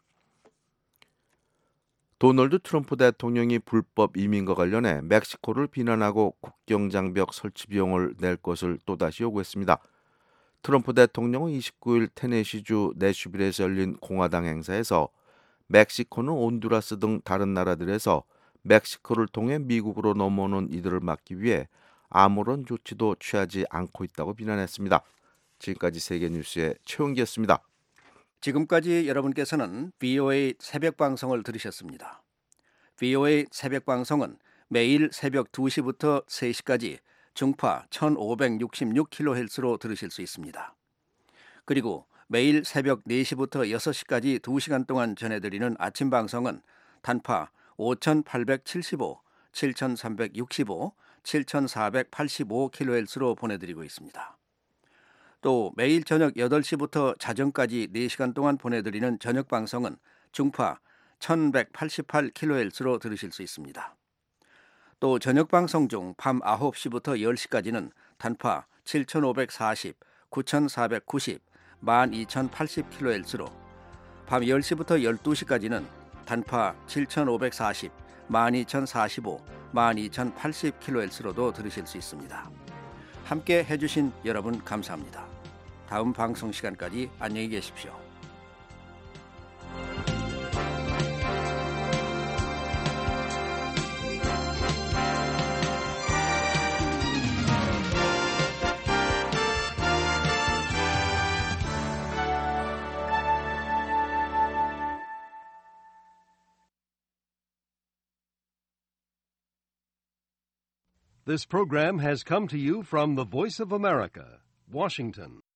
[SPEAKER 4] 도널드 트럼프 대통령이 불법 이민과 관련해 멕시코를 비난하고 국경장벽 설치 비용을 낼 것을 또다시 요구했습니다. 트럼프 대통령은 이십구일 테네시주 내슈빌에서 열린 공화당 행사에서 멕시코는 온두라스 등 다른 나라들에서 멕시코를 통해 미국으로 넘어오는 이들을 막기 위해 아무런 조치도 취하지 않고 있다고 비난했습니다. 지금까지 세계뉴스의 최원기였습니다.
[SPEAKER 11] 지금까지 여러분께서는 브이오에이 새벽 방송을 들으셨습니다. 브이오에이 새벽 방송은 매일 새벽 두 시부터 세 시까지 중파 천오백육십육 킬로헤르츠로 들으실 수 있습니다. 그리고 매일 새벽 네 시부터 여섯 시까지 두 시간 동안 전해드리는 아침 방송은 단파 오천팔백칠십오, 칠천삼백육십오, 칠천사백팔십오 킬로헤르츠로 보내드리고 있습니다. 또 매일 저녁 여덟 시부터 자정까지 네 시간 동안 보내드리는 저녁 방송은 중파 천백팔십팔 킬로헤르츠로 들으실 수 있습니다. 또 저녁 방송 중 밤 아홉 시부터 열 시까지는 단파 칠천오백사십, 구천사백구십, 만 이천팔십 킬로헤르츠로, 밤 열 시부터 열두 시까지는 단파 칠천오백사십, 만 이천사십오, 만 이천팔십 킬로헤르츠로도 들으실 수 있습니다. 함께 해주신 여러분 감사합니다. 다음 방송 시간까지 안녕히 계십시오.
[SPEAKER 2] This program has come to you from the Voice of America, Washington.